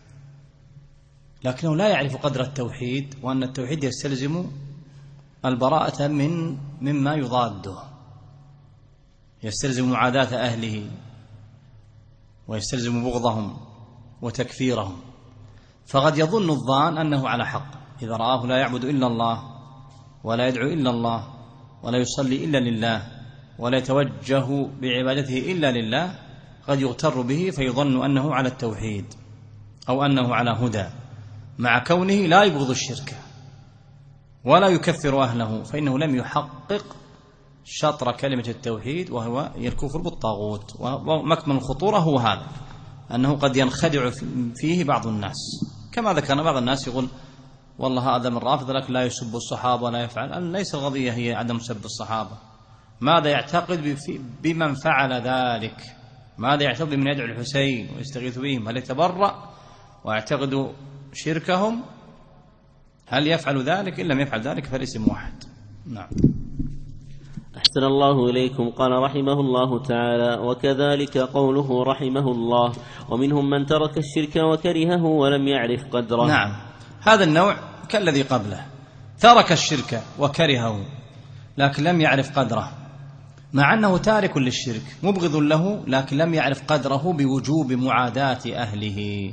لكنه لا يعرف قدر التوحيد، وأن التوحيد يستلزم البراءة من مما يضاده، يستلزم معاداة أهله ويستلزم بغضهم وتكفيرهم، فقد يظن الظان أنه على حق إذا رآه لا يعبد إلا الله ولا يدعو إلا الله ولا يصلي إلا لله ولا يتوجه بعبادته إلا لله، قد يغتر به فيظن أنه على التوحيد أو أنه على هدى، مع كونه لا يبغض الشرك ولا يكفر أهله، فإنه لم يحقق شطر كلمة التوحيد وهو الكفر بالطاغوت. ومكمن الخطورة هو هذا، أنه قد ينخدع فيه بعض الناس، كما ذكرنا بعض الناس يقول والله هذا من رافض لكن لا يسب الصحابة ولا يفعل. ليس القضية هي عدم سب الصحابة، ماذا يعتقد بمن فعل ذلك؟ ماذا يعتقد بمن يدعو الحسين ويستغيث بهم؟ هل يتبرأ ويعتقد شركهم؟ هل يفعل ذلك؟ إن لم يفعل ذلك فالاسم واحد. نعم. أحسن الله إليكم. قال رحمه الله تعالى: وكذلك قوله رحمه الله: ومنهم من ترك الشرك وكرهه ولم يعرف قدره. نعم، هذا النوع كالذي قبله، ترك الشرك وكرهه لكن لم يعرف قدره، مع أنه تارك للشرك مبغض له لكن لم يعرف قدره بوجوب معاداة أهله،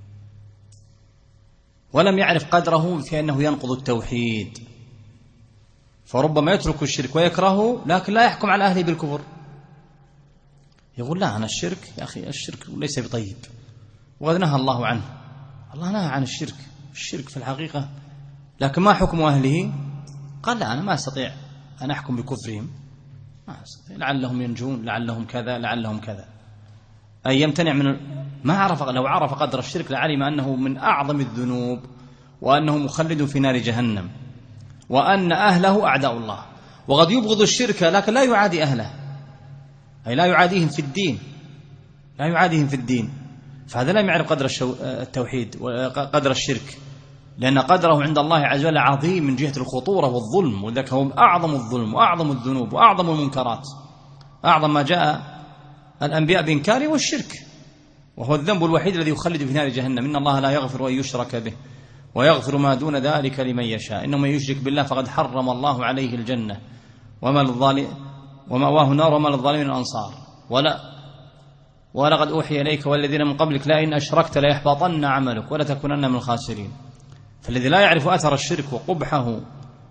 ولم يعرف قدره في أنه ينقض التوحيد، فربما يترك الشرك ويكرهه لكن لا يحكم على أهله بالكفر، يقول لا أنا الشرك يا أخي الشرك ليس بطيب وقد نهى الله عنه، الله نهى عن الشرك، الشرك في الحقيقة، لكن ما حكم أهله؟ قال لا أنا ما أستطيع أن أحكم بكفرهم، ما أستطيع، لعلهم ينجون لعلهم كذا لعلهم كذا، أي يمتنع من ما عرف. لو عرف قدر الشرك لعلم أنه من أعظم الذنوب وأنه مخلد في نار جهنم وأن أهله أعداء الله. وقد يبغض الشرك لكن لا يعادي أهله، أي لا يعاديهم في الدين، لا يعاديهم في الدين، فهذا لم يعرف قدر التوحيد وقدر الشرك، لأن قدره عند الله عز وجل عظيم من جهة الخطورة والظلم، وذلك هو أعظم الظلم وأعظم الذنوب وأعظم المنكرات، أعظم ما جاء الأنبياء بإنكاره والشرك، وهو الذنب الوحيد الذي يخلد في نار جهنم. إن الله لا يغفر أن يشرك به ويغفر ما دون ذلك لمن يشاء، إنه من يشرك بالله فقد حرم الله عليه الجنة وما للظالم ومأواه النار وما للظالمين من أنصار. ولا ولقد أوحي إليك والذين من قبلك لئن أشركت ليحبطن عملك ولتكونن من الخاسرين. فالذي لا يعرف أثر الشرك وقبحه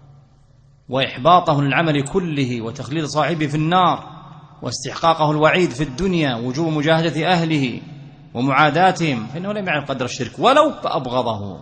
وإحباطه للعمل كله وتخليد صاحبه في النار واستحقاقه الوعيد في الدنيا وجوب مجاهدة أهله ومعاداتهم، فإنه لم يعرف قدر الشرك ولو أبغضه.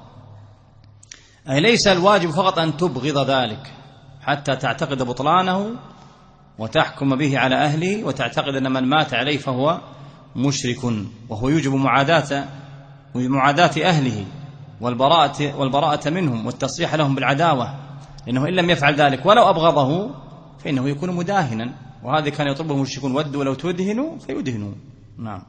أي ليس الواجب فقط أن تبغض ذلك حتى تعتقد بطلانه وتحكم به على أهله وتعتقد أن من مات عليه فهو مشرك، وهو يوجب معاداة معاداة أهله والبراءة والبراءة منهم والتصريح لهم بالعداوة، إنه إن لم يفعل ذلك ولو أبغضه فإنه يكون مداهنا، وهذا كان يطلبه المشركون: ودوا لو تدهنوا فيدهنوا. نعم.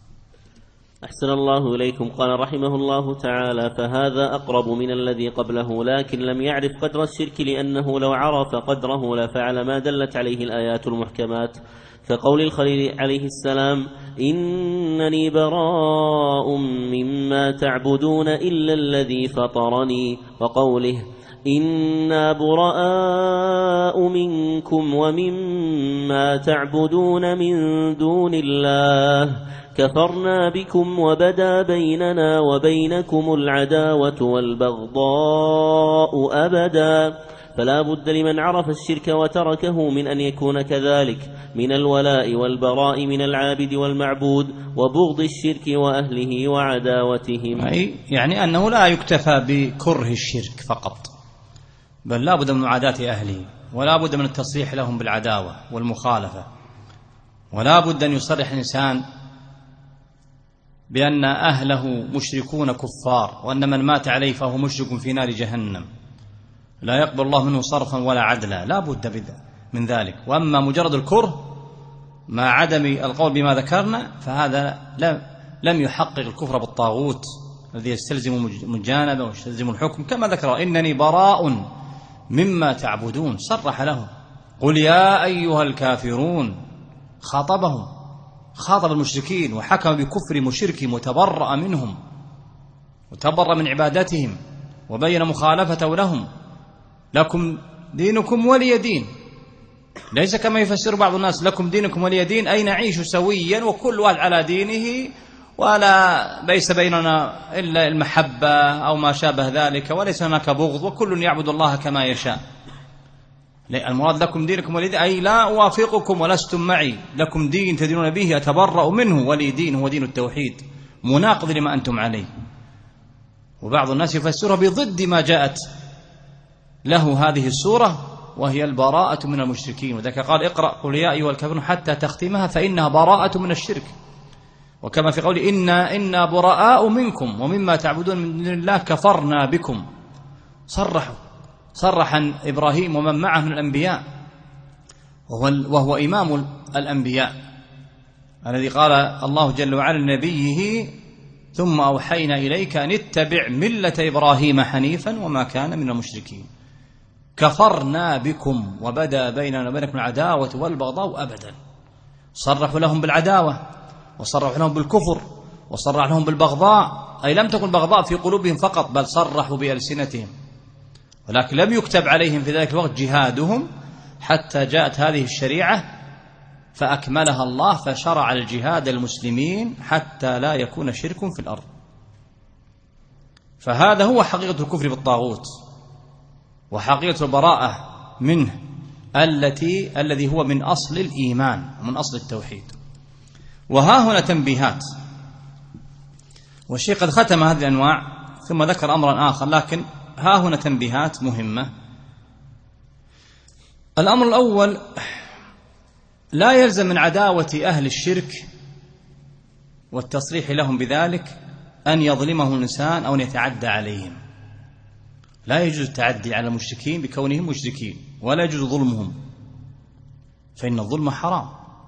أحسن الله إليكم. قال رحمه الله تعالى: فهذا أقرب من الذي قبله، لكن لم يعرف قدر الشرك، لأنه لو عرف قدره لفعل ما دلت عليه الآيات المحكمات، كقول الخليل عليه السلام: إنني براء مما تعبدون إلا الذي فطرني، وقوله: إنا براء منكم ومما تعبدون من دون الله كفرنا بكم وبدا بيننا وبينكم العداوة والبغضاء أبدا. فلا بد لمن عرف الشرك وتركه من أن يكون كذلك من الولاء والبراء من العابد والمعبود وبغض الشرك وأهله وعداوتهم. أي يعني أنه لا يكتفى بكره الشرك فقط، بل لا بد من معاداة أهله، ولا بد من التصريح لهم بالعداوة والمخالفة، ولا بد أن يصرح الإنسان بأن أهله مشركون كفار، وأن من مات عليه فهو مشرك في نار جهنم لا يقبل الله منه صرفا ولا عدلا، لا بد من ذلك. وأما مجرد الكره مع عدم القول بما ذكرنا فهذا لم يحقق الكفر بالطاغوت الذي يستلزم مجانبه ويستلزم الحكم، كما ذكر: إنني براء مما تعبدون، صرح لهم: قل يا أيها الكافرون، خاطبهم، خاطب المشركين وحكم بكفر مشرك متبرأ منهم وتبرأ من عبادتهم وبين مخالفته لهم: لكم دينكم ولي دين. ليس كما يفسر بعض الناس: لكم دينكم ولي دين أي نعيش سويا وكل واحد على دينه ولا ليس بيننا إلا المحبة أو ما شابه ذلك، وليس هناك بغض، وكل يعبد الله كما يشاء. المراد لكم دينكم ولي دين، أي لا أوافقكم ولستم معي، لكم دين تدينون به أتبرأ منه، ولي دين هو دين التوحيد، مناقض لما أنتم عليه. وبعض الناس يفسرها بضد ما جاءت له هذه السورة، وهي البراءة من المشركين، وذلك قال اقرأ قل يا أيها الكافرون حتى تختمها فإنها براءة من الشرك. وكما في قول إنا إنا براء منكم ومما تعبدون من دون الله كفرنا بكم. صرحوا صرح إبراهيم ومن معه من الأنبياء، وهو, وهو إمام الأنبياء الذي قال الله جل وعلا لنبيه ثم أوحينا إليك أن اتبع ملة إبراهيم حنيفا وما كان من المشركين. كفرنا بكم وبدا بيننا وبينكم العداوة والبغضاء أبدا. صرحوا لهم بالعداوة، وصرحوا لهم بالكفر، وصرح لهم بالبغضاء، أي لم تكن بغضاء في قلوبهم فقط، بل صرحوا بألسنتهم، ولكن لم يكتب عليهم في ذلك الوقت جهادهم حتى جاءت هذه الشريعة فأكملها الله، فشرع الجهاد المسلمين حتى لا يكون شرك في الأرض. فهذا هو حقيقة الكفر بالطاغوت، وحقيقة البراءة منه التي الذي هو من أصل الإيمان ومن أصل التوحيد. وها هنا تنبيهات، والشيخ قد ختم هذه الأنواع ثم ذكر أمرا آخر، لكن ها هنا تنبيهات مهمة. الأمر الأول: لا يلزم من عداوة أهل الشرك والتصريح لهم بذلك أن يظلمهم الإنسان أو أن يتعدى عليهم. لا يجوز التعدي على المشركين بكونهم مشركين، ولا يجوز ظلمهم، فإن الظلم حرام.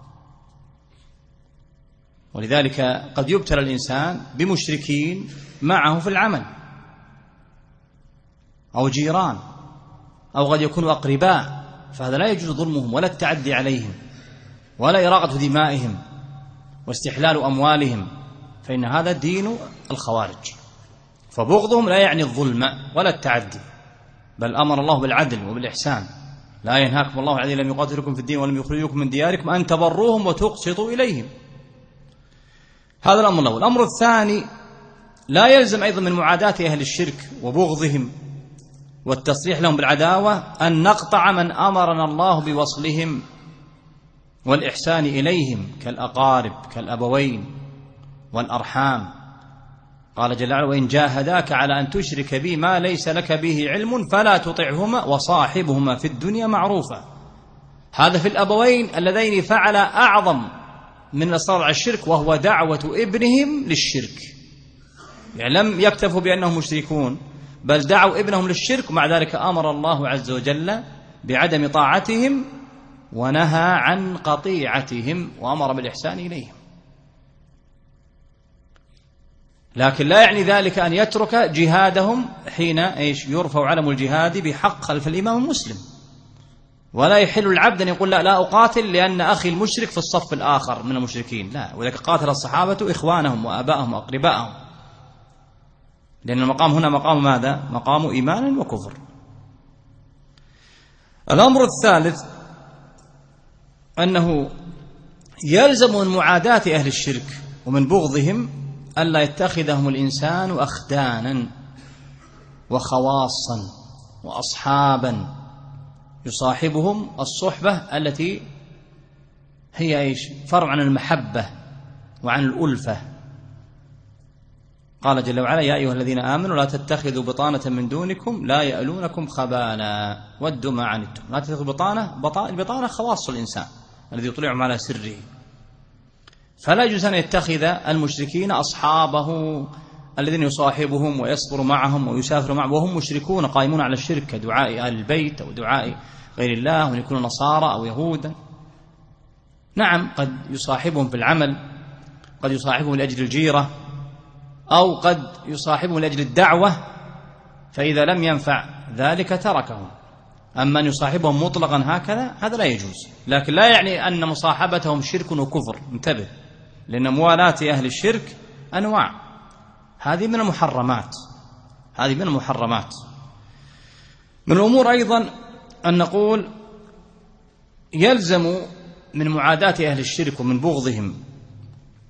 ولذلك قد يبتلى الإنسان بمشركين معه في العمل أو جيران، أو قد يكونوا أقرباء، فهذا لا يجوز ظلمهم ولا التعدي عليهم ولا إراقة دمائهم واستحلال أموالهم، فإن هذا دين الخوارج. فبغضهم لا يعني الظلم ولا التعدي، بل أمر الله بالعدل وبالإحسان. لا ينهاكم الله عن الذين لم يقاتلوكم في الدين ولم يخرجوكم من دياركم أن تبروهم وتقسطوا إليهم. هذا الأمر الأول. الأمر الثاني: لا يلزم أيضا من معاداة أهل الشرك وبغضهم والتصريح لهم بالعداوة أن نقطع من أمرنا الله بوصلهم والإحسان إليهم كالأقارب كالأبوين والأرحام. قال جل وعلا: وإن جاهداك على أن تشرك بي ما ليس لك به علم فلا تطعهما وصاحبهما في الدنيا معروفا. هذا في الأبوين اللذين فعل أعظم من الإصرار على الشرك، وهو دعوة ابنهم للشرك. يعني لم يكتفوا بأنهم مشركون، بل دعوا ابنهم للشرك، ومع ذلك أمر الله عز وجل بعدم طاعتهم ونهى عن قطيعتهم وأمر بالإحسان إليهم. لكن لا يعني ذلك أن يترك جهادهم حين إيش يرفع علم الجهاد بحق خلف الإمام المسلم، ولا يحل العبد أن يقول لا لا أقاتل لأن أخي المشرك في الصف الآخر من المشركين. لا، ولذلك قاتل الصحابة إخوانهم وآبائهم وأقربائهم، لأن المقام هنا مقام ماذا؟ مقام إيمان وكفر. الأمر الثالث أنه يلزم من معاداة أهل الشرك ومن بغضهم ألا يتخذهم الإنسان أخدانا وخواصا وأصحابا يصاحبهم الصحبة التي هي إيش؟ فرع عن المحبة وعن الألفة. قال جل وعلا: يا أيها الذين آمنوا لا تتخذوا بطانة من دونكم لا يألونكم خبالا ودوا ما عنتم. لا تتخذوا بطانة، البطانة خواص الإنسان الذي يطلعهم على سره، فلا يجوز أن يتخذ المشركين أصحابه الذين يصاحبهم ويصبر معهم ويسافر معهم وهم مشركون قائمون على الشرك، كدعاء آل البيت أو دعاء غير الله، وأن يكونوا نصارى أو يهودا. نعم، قد يصاحبهم في العمل، قد يصاحبهم لأجل الجيرة، أو قد يصاحبهم لأجل الدعوة، فإذا لم ينفع ذلك تركهم. أما أن يصاحبهم مطلقا هكذا هذا لا يجوز. لكن لا يعني أن مصاحبتهم شرك وكفر، انتبه، لأن موالاة أهل الشرك أنواع، هذه من المحرمات، هذه من المحرمات. من الأمور أيضا أن نقول يلزم من معاداة أهل الشرك ومن بغضهم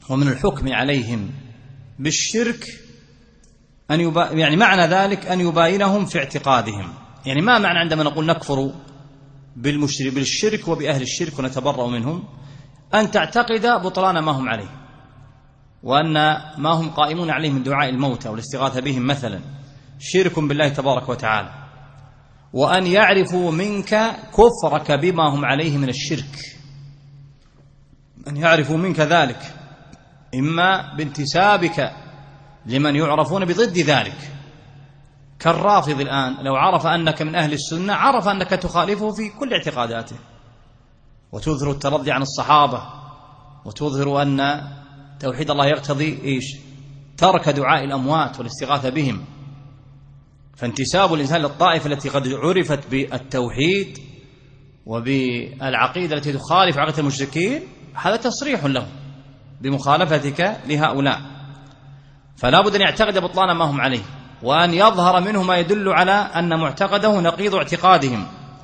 ومن الحكم عليهم بالشرك أن يبا... يعني معنى ذلك أن يباينهم في اعتقادهم. يعني ما معنى عندما نقول نكفر بالمشرك بالشرك وبأهل الشرك ونتبرأ منهم؟ أن تعتقد بطلان ما هم عليه، وأن ما هم قائمون عليه من دعاء الموتى والاستغاثة بهم مثلا شرك بالله تبارك وتعالى، وأن يعرفوا منك كفرك بما هم عليه من الشرك، أن يعرفوا منك ذلك إما بانتسابك لمن يعرفون بضد ذلك، كالرافض الآن لو عرف أنك من أهل السنة عرف أنك تخالفه في كل اعتقاداته، وتظهر الترضي عن الصحابة، وتظهر أن توحيد الله يقتضي إيش؟ ترك دعاء الأموات والاستغاثة بهم. فانتساب الإنسان للطائفة التي قد عرفت بالتوحيد وبالعقيدة التي تخالف عقيدة المشركين هذا تصريح له بمخالفتك لهؤلاء، فلا بد أن يعتقد بطلان ما هم عليه، وأن يظهر منه ما يدل على أن معتقده نقيض اعتقادهم،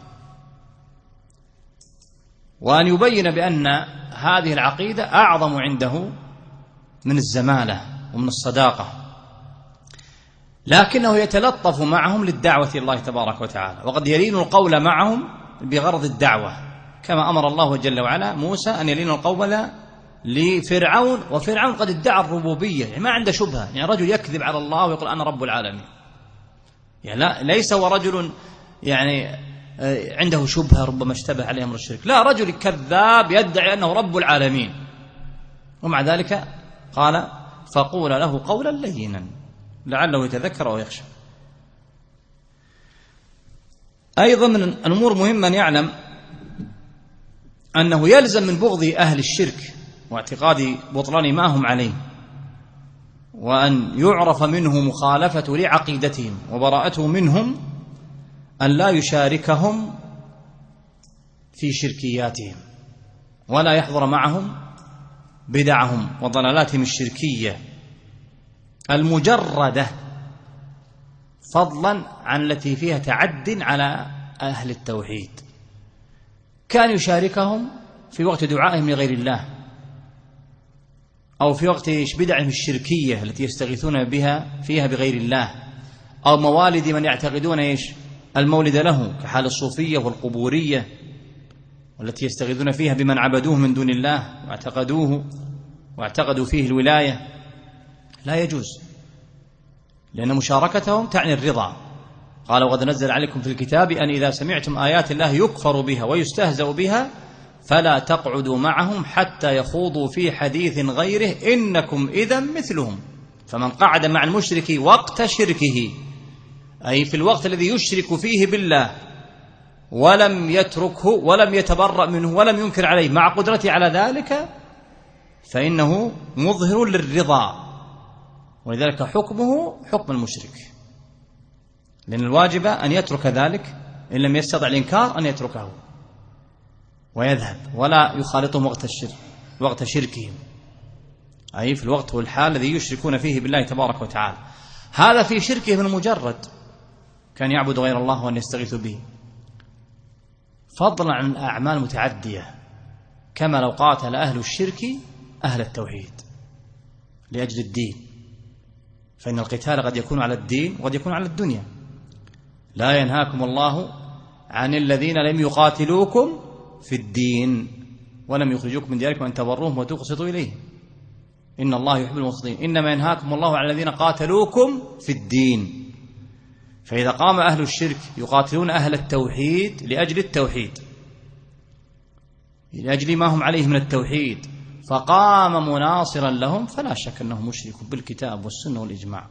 وأن يبين بأن هذه العقيدة أعظم عنده من الزمالة ومن الصداقة، لكنه يتلطف معهم للدعوة إلى الله تبارك وتعالى، وقد يلين القول معهم بغرض الدعوة، كما أمر الله جل وعلا موسى أن يلين القول لفرعون، وفرعون قد ادعى الربوبية، يعني ما عنده شبهة، يعني رجل يكذب على الله ويقول أنا رب العالمين، يعني لا ليس ورجل يعني عنده شبهة ربما اشتبه عليه أمر الشرك، لا، رجل كذاب يدعي أنه رب العالمين، ومع ذلك قال فقول له قولا لينا لعله يتذكر أو يخشى. أيضا من الأمور مهمة أن يعلم أنه يلزم من بغض أهل الشرك واعتقاد بطلان ما هم عليه، وأن يعرف منه مخالفة لعقيدتهم وبراءته منهم، أن لا يشاركهم في شركياتهم، ولا يحضر معهم بدعهم وضلالاتهم الشركية المجردة، فضلا عن التي فيها تعد على أهل التوحيد. كان يشاركهم في وقت دعائهم لغير الله، أو في وقت بدعهم الشركية التي يستغيثون بها فيها بغير الله، أو موالد من يعتقدون إيش المولد له كحال الصوفية والقبورية، والتي يستغيثون فيها بمن عبدوه من دون الله واعتقدوه واعتقدوا فيه الولاية، لا يجوز، لأن مشاركتهم تعني الرضا. قال وقد نزل عليكم في الكتاب أن إذا سمعتم آيات الله يكفر بها ويستهزأ بها فلا تقعدوا معهم حتى يخوضوا في حديث غيره إنكم إذا مثلهم. فمن قعد مع المشرك وقت شركه، أي في الوقت الذي يشرك فيه بالله، ولم يتركه ولم يتبرأ منه ولم ينكر عليه مع قدرته على ذلك، فإنه مظهر للرضا، ولذلك حكمه حكم المشرك، لأن الواجب أن يترك ذلك، إن لم يستطع الإنكار أن يتركه ويذهب ولا يخالطهم وقت الشرك وقت شركهم، أي في الوقت والحال الذي يشركون فيه بالله تبارك وتعالى. هذا في شركه من المجرد، كان يعبد غير الله وأن يستغيث به، فضلا عن أعمال متعدية، كما لو قاتل أهل الشرك أهل التوحيد لأجل الدين، فإن القتال قد يكون على الدين وقد يكون على الدنيا. لا ينهاكم الله عن الذين لم يقاتلوكم في الدين ولم يخرجوكم من دياركم أن تبروهم وتقسطوا إليهم إن الله يحب المقسطين، إنما ينهاكم الله عن الذين قاتلوكم في الدين. فإذا قام أهل الشرك يقاتلون أهل التوحيد لأجل التوحيد، لأجل ما هم عليه من التوحيد، فقام مناصرا لهم، فلا شك أنه مشرك بالكتاب والسنة والإجماع،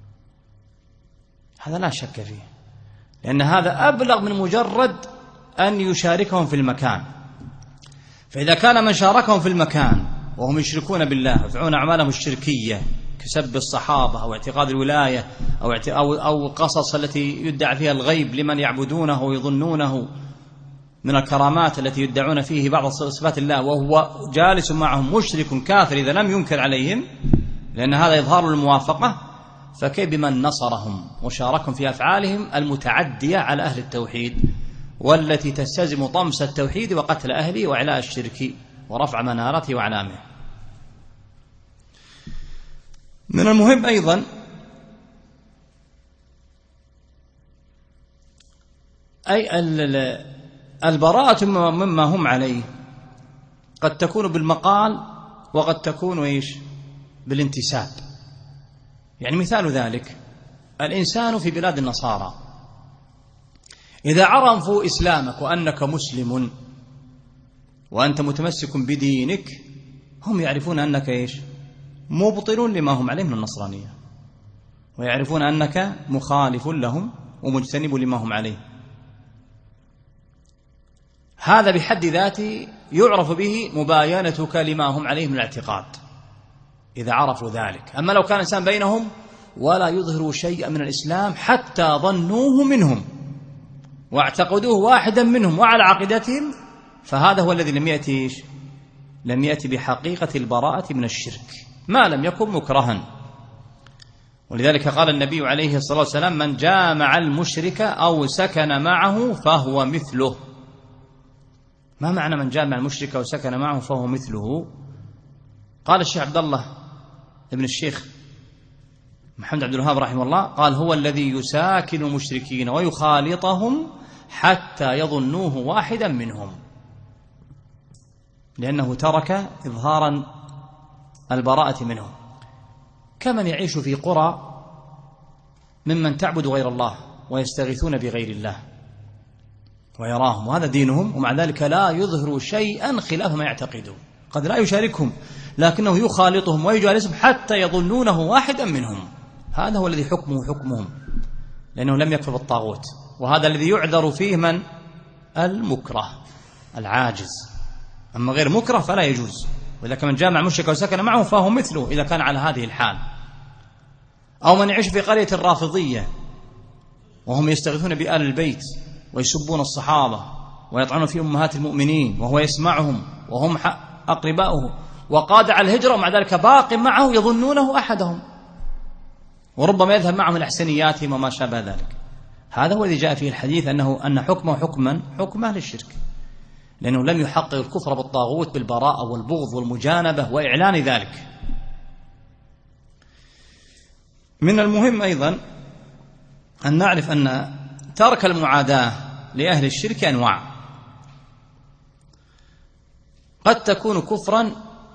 هذا لا شك فيه، لأن هذا أبلغ من مجرد أن يشاركهم في المكان. فإذا كان من شاركهم في المكان وهم يشركون بالله ويفعلون أعمالهم الشركية كسب الصحابة أو اعتقاد الولاية أو أو أو قصص التي يدعى فيها الغيب لمن يعبدونه ويظنونه من الكرامات التي يدعون فيه بعض صفات الله، وهو جالس معهم مشرك كافر إذا لم ينكر عليهم، لأن هذا يظهر الموافقة، فكيف بمن نصرهم وشاركهم في أفعالهم المتعدية على أهل التوحيد، والتي تستلزم طمس التوحيد وقتل أهله وإعلاء الشرك ورفع منارته وأعلامه. من المهم أيضا أي البراءة مما هم عليه قد تكون بالمقال وقد تكون إيش بالانتساب. يعني مثال ذلك الإنسان في بلاد النصارى إذا عرفوا إسلامك وأنك مسلم وأنت متمسك بدينك هم يعرفون أنك إيش مبطل لما هم عليه من النصرانية، ويعرفون أنك مخالف لهم ومجتنب لما هم عليه. هذا بحد ذاته يعرف به مباينتك لما هم عليه من الاعتقاد إذا عرفوا ذلك. أما لو كان إنسان بينهم ولا يظهر شيئا من الإسلام حتى ظنوه منهم واعتقدوه واحدا منهم وعلى عقيدتهم، فهذا هو الذي لم يأتي لم يأتي بحقيقة البراءة من الشرك ما لم يكن مكرها. ولذلك قال النبي عليه الصلاة والسلام: من جامع المشرك أو سكن معه فهو مثله. ما معنى من جامع المشرك أو سكن معه فهو مثله؟ قال الشيخ عبد الله ابن الشيخ محمد عبد الوهاب رحمه الله قال: هو الذي يساكن المشركين ويخالطهم حتى يظنوه واحدا منهم، لأنه ترك إظهارا البراءة منهم، كمن يعيش في قرى ممن تعبد غير الله ويستغيثون بغير الله ويراهم وهذا دينهم، ومع ذلك لا يظهر شيئا خلاف ما يعتقدون. قد لا يشاركهم لكنه يخالطهم ويجالسهم حتى يظنونه واحدا منهم. هذا هو الذي حكمه حكمهم، لأنه لم يكفر بالطاغوت. وهذا الذي يعذر فيه من المكره العاجز، أما غير مكره فلا يجوز. وإذا كان من جامع مشرك وسكن معه فهو مثله إذا كان على هذه الحال. أو من يعيش في قرية الرافضية وهم يستغيثون بآل البيت ويسبون الصحابة ويطعنون في أمهات المؤمنين وهو يسمعهم وهم أقرباؤه وقاد على الهجرة ومع ذلك باق معه يظنونه أحدهم، وربما يذهب معهم الأحسنياتهم وما شابه ذلك. هذا هو الذي جاء فيه الحديث أنه أن حكمه حكما حكم أهل الشرك، لأنه لم يحقق الكفر بالطاغوت بالبراءة والبغض والمجانبة وإعلان ذلك. من المهم أيضا أن نعرف أن ترك المعاداة لأهل الشرك أنواع، قد تكون كفرا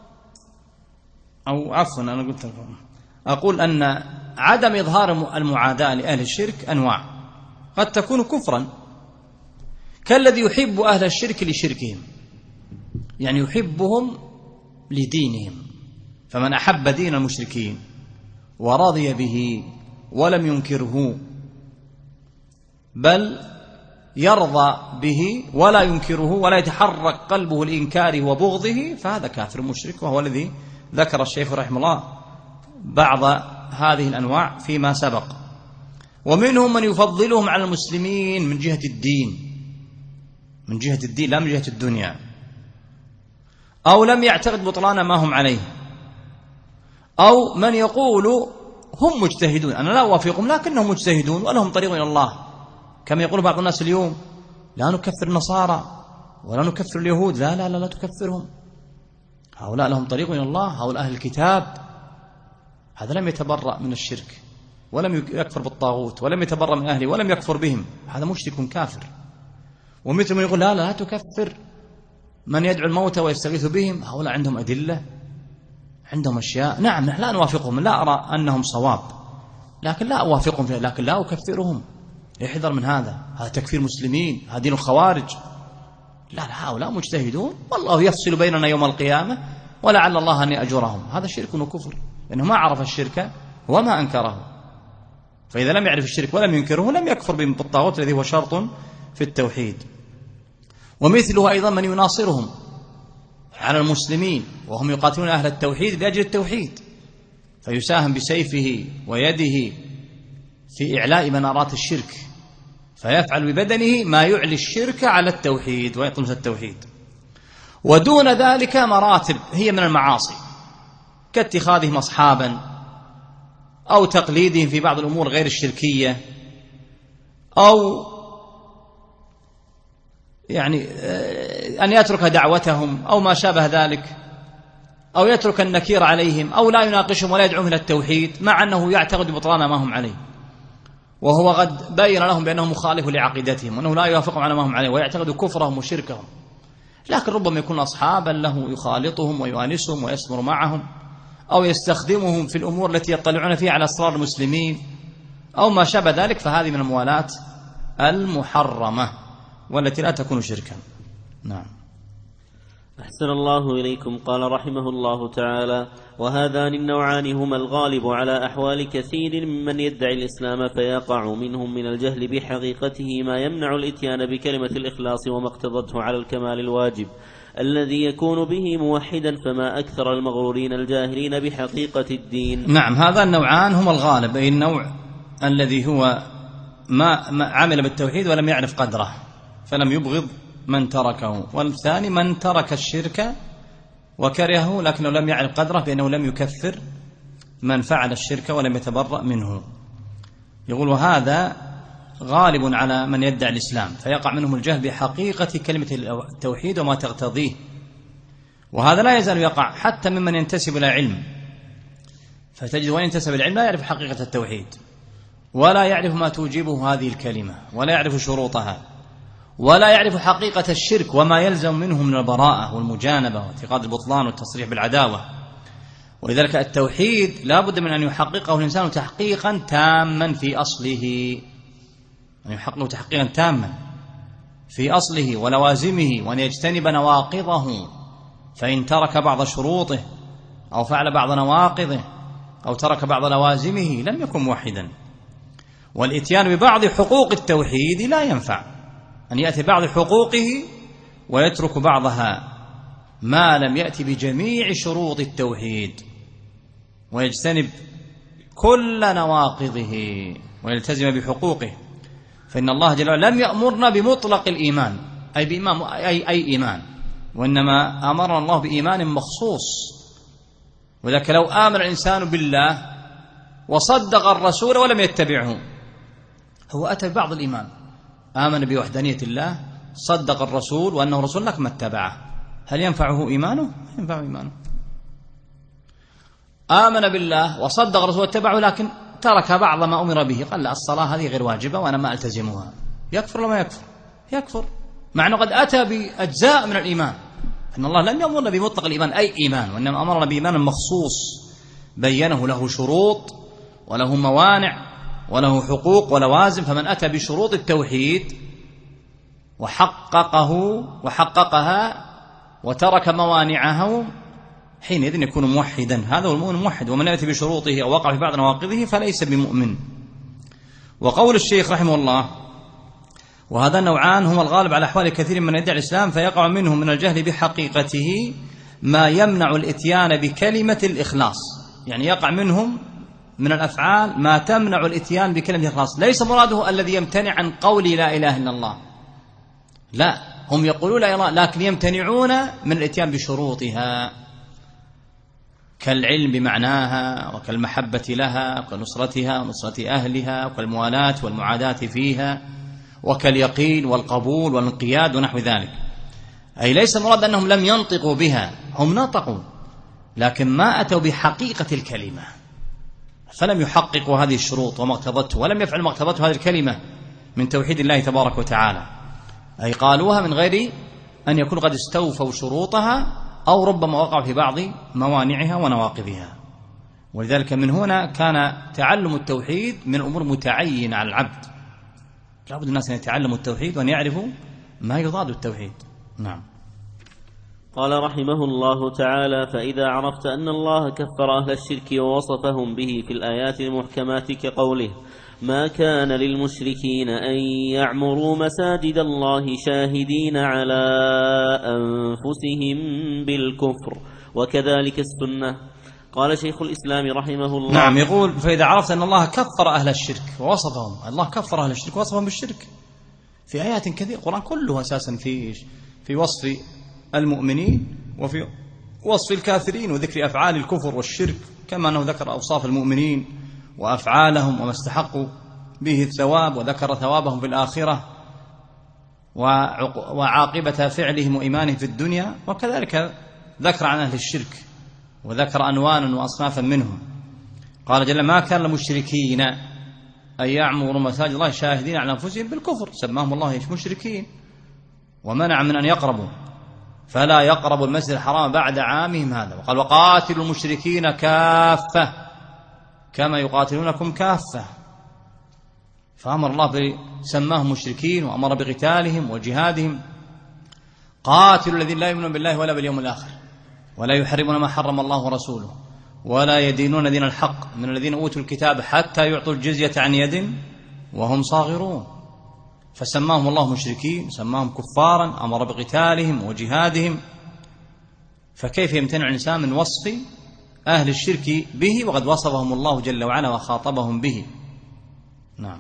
أو عفوا أنا قلت لكم أقول أن عدم إظهار المعاداة لأهل الشرك أنواع، قد تكون كفرا كالذي يحب أهل الشرك لشركهم، يعني يحبهم لدينهم. فمن أحب دين المشركين ورضي به ولم ينكره بل يرضى به ولا ينكره ولا يتحرك قلبه لإنكاره وبغضه فهذا كافر مشرك، وهو الذي ذكر الشيخ رحمه الله بعض هذه الأنواع فيما سبق. ومنهم من يفضلهم على المسلمين من جهة الدين، من جهة الدين لا من جهة الدنيا، أو لم يعتقد بطلان ما هم عليه، أو من يقول هم مجتهدون أنا لا أوافقهم لكنهم مجتهدون ولهم طريق إلى الله، كما يقول بعض الناس اليوم: لا نكفر النصارى ولا نكفر اليهود. لا لا لا, لا تكفرهم، هؤلاء لهم طريق إلى الله، هؤلاء أهل الكتاب. هذا لم يتبرأ من الشرك ولم يكفر بالطاغوت ولم يتبرأ من أهله ولم يكفر بهم، هذا مشرك كافر. ومثل من يقول: لا لا تكفر من يدعو الموتى ويستغيث بهم، هؤلاء عندهم أدلة، عندهم أشياء. نعم نحن لا نوافقهم، لا أرى أنهم صواب لكن لا أوافقهم فيها، لكن لا أكفرهم. احذر من هذا، هذا تكفير مسلمين، هذا دين الخوارج. لا لا هؤلاء مجتهدون والله يفصل بيننا يوم القيامة ولعل الله أن يأجرهم. هذا شرك وكفر، لأنه ما عرف الشرك وما أنكره، فإذا لم يعرف الشرك ولم ينكره لم يكفر بالطاغوت الذي هو شرط في التوحيد. ومثله أيضا من يناصرهم على المسلمين وهم يقاتلون أهل التوحيد لأجل التوحيد، فيساهم بسيفه ويده في إعلاء منارات الشرك، فيفعل ببدنه ما يعلي الشرك على التوحيد ويطمس التوحيد. ودون ذلك مراتب هي من المعاصي، كاتخاذهم أصحابا أو تقليدهم في بعض الأمور غير الشركية، أو يعني أن يترك دعوتهم أو ما شابه ذلك، أو يترك النكير عليهم أو لا يناقشهم ولا يدعوهم إلى التوحيد مع أنه يعتقد ببطلان ما هم عليه، وهو قد بين لهم بأنه مخالف لعقيدتهم وأنه لا يوافقهم على ما هم عليه ويعتقد كفرهم وشركهم، لكن ربما يكون أصحابا له يخالطهم ويؤانسهم ويسمر معهم أو يستخدمهم في الأمور التي يطلعون فيها على أسرار المسلمين أو ما شابه ذلك، فهذه من الموالاة المحرمة والتي لا تكون شركا. نعم. أحسن الله إليكم. قال رحمه الله تعالى: وهذان النوعان هما الغالب على أحوال كثير ممن يدعي الإسلام فيقع منهم من الجهل بحقيقته ما يمنع الإتيان بكلمة الإخلاص وما اقتضته على الكمال الواجب الذي يكون به موحدا، فما أكثر المغرورين الجاهلين بحقيقة الدين. نعم، هذا النوعان هما الغالب، أي النوع الذي هو ما, ما عمل بالتوحيد ولم يعرف قدره فلم يبغض من تركه، والثاني من ترك الشرك وكرهه لكنه لم يعرف قدره بأنه لم يكفر من فعل الشرك ولم يتبرأ منه. يقول: وهذا غالب على من يدعي الإسلام فيقع منهم الجهل بحقيقة كلمة التوحيد وما تقتضيه، وهذا لا يزال يقع حتى ممن ينتسب إلى علم، فتجد وين ينتسب العلم لا يعرف حقيقة التوحيد ولا يعرف ما توجبه هذه الكلمة ولا يعرف شروطها ولا يعرف حقيقة الشرك وما يلزم منه من البراءة والمجانبة واعتقاد البطلان والتصريح بالعداوة. ولذلك التوحيد لا بد من أن يحققه الإنسان تحقيقا تاما في أصله، أن يحققه تحقيقا تاما في أصله ولوازمه، وأن يجتنب نواقضه، فإن ترك بعض شروطه أو فعل بعض نواقضه أو ترك بعض لوازمه لم يكن موحدا. والإتيان ببعض حقوق التوحيد لا ينفع، أن يأتي بعض حقوقه ويترك بعضها ما لم يأتي بجميع شروط التوحيد ويجتنب كل نواقضه ويلتزم بحقوقه، فإن الله جل وعلا لم يأمرنا بمطلق الإيمان أي بإيمان أي, أي إيمان، وإنما أمرنا الله بإيمان مخصوص. وذلك لو آمن الإنسان بالله وصدق الرسول ولم يتبعه، هو أتى ببعض الإيمان، آمن بوحدانية الله، صدق الرسول وأنه رسول لك ما اتبعه، هل ينفعه إيمانه؟ ينفع إيمانه. آمن بالله وصدق الرسول واتبعه لكن ترك بعض ما أمر به، قال لا الصلاة هذه غير واجبة وأنا ما ألتزمها، يكفر ولا ما يكفر؟ يكفر، مع أنه قد أتى بأجزاء من الإيمان. أن الله لم يأمرنا بمطلق الإيمان أي إيمان، وإنما أمرنا بإيمان مخصوص بينه له شروط وله موانع وله حقوق ولوازم، فمن أتى بشروط التوحيد وحققه وحققها وترك موانعه حينئذ يكون موحدا، هذا هو المؤمن موحد. ومن يأتي بشروطه أو وقع في بعض نواقضه فليس بمؤمن. وقول الشيخ رحمه الله: وهذا النوعان هما الغالب على أحوال كثير من يدعي الإسلام فيقع منهم من الجهل بحقيقته ما يمنع الإتيان بكلمة الإخلاص، يعني يقع منهم من الأفعال ما تمنع الإتيان بكلمة الإخلاص، ليس مراده الذي يمتنع عن قول لا إله إلا الله، لا، هم يقولون لا إله لكن يمتنعون من الإتيان بشروطها كالعلم بمعناها وكالمحبة لها وكنصرتها ونصرة أهلها وكالموالاة والمعاداة فيها وكاليقين والقبول والانقياد ونحو ذلك. أي ليس مراد أنهم لم ينطقوا بها، هم نطقوا لكن ما أتوا بحقيقة الكلمة، فلم يحققوا هذه الشروط وما اقتضته ولم يفعلوا ما اقتضته هذه الكلمة من توحيد الله تبارك وتعالى، أي قالوها من غير أن يكونوا قد استوفوا شروطها أو ربما وقعوا في بعض موانعها ونواقضها. ولذلك من هنا كان تعلم التوحيد من أمور متعينة على العبد، لا بد الناس أن يتعلموا التوحيد وأن يعرفوا ما يضاد التوحيد. نعم. قال رحمه الله تعالى: فإذا عرفت أن الله كفر أهل الشرك ووصفهم به في الآيات المحكمات كقوله: ما كان للمشركين أن يعمروا مساجد الله شاهدين على أنفسهم بالكفر، وكذلك السنة. قال شيخ الإسلام رحمه الله: نعم، يقول: فإذا عرفت أن الله كفر أهل الشرك ووصفهم، الله كفر أهل الشرك ووصفهم بالشرك في آيات كثيرة، القرآن كله أساسا في في وصف المؤمنين وفي وصف الكافرين وذكر أفعال الكفر والشرك، كما أنه ذكر أوصاف المؤمنين وأفعالهم وما استحقوا به الثواب، وذكر ثوابهم في الآخرة وعاقبة فعلهم وإيمانهم في الدنيا، وكذلك ذكر عن أهل الشرك وذكر أنوانا وأصنافا منهم. قال جل: ما كان للمشركين أن يعمروا مساجد الله شاهدين على أنفسهم بالكفر، سماهم الله مشركين ومنع من أن يقربوا، فلا يقربوا المسجد الحرام بعد عامهم هذا. وقال: وقاتلوا المشركين كافة كما يقاتلونكم كافة. فأمر الله سماهم مشركين وأمر بقتالهم وجهادهم. قاتلوا الذين لا يؤمنون بالله ولا باليوم الآخر ولا يحرمون ما حرم الله ورسوله ولا يدينون دين الحق من الذين أوتوا الكتاب حتى يعطوا الجزية عن يد وهم صاغرون. فسماهم الله مشركين، سماهم كفارا، أمر بقتالهم وجهادهم. فكيف يمتنع الإنسان من وصف أهل الشرك به وقد وصفهم الله جل وعلا وخاطبهم به؟ نعم.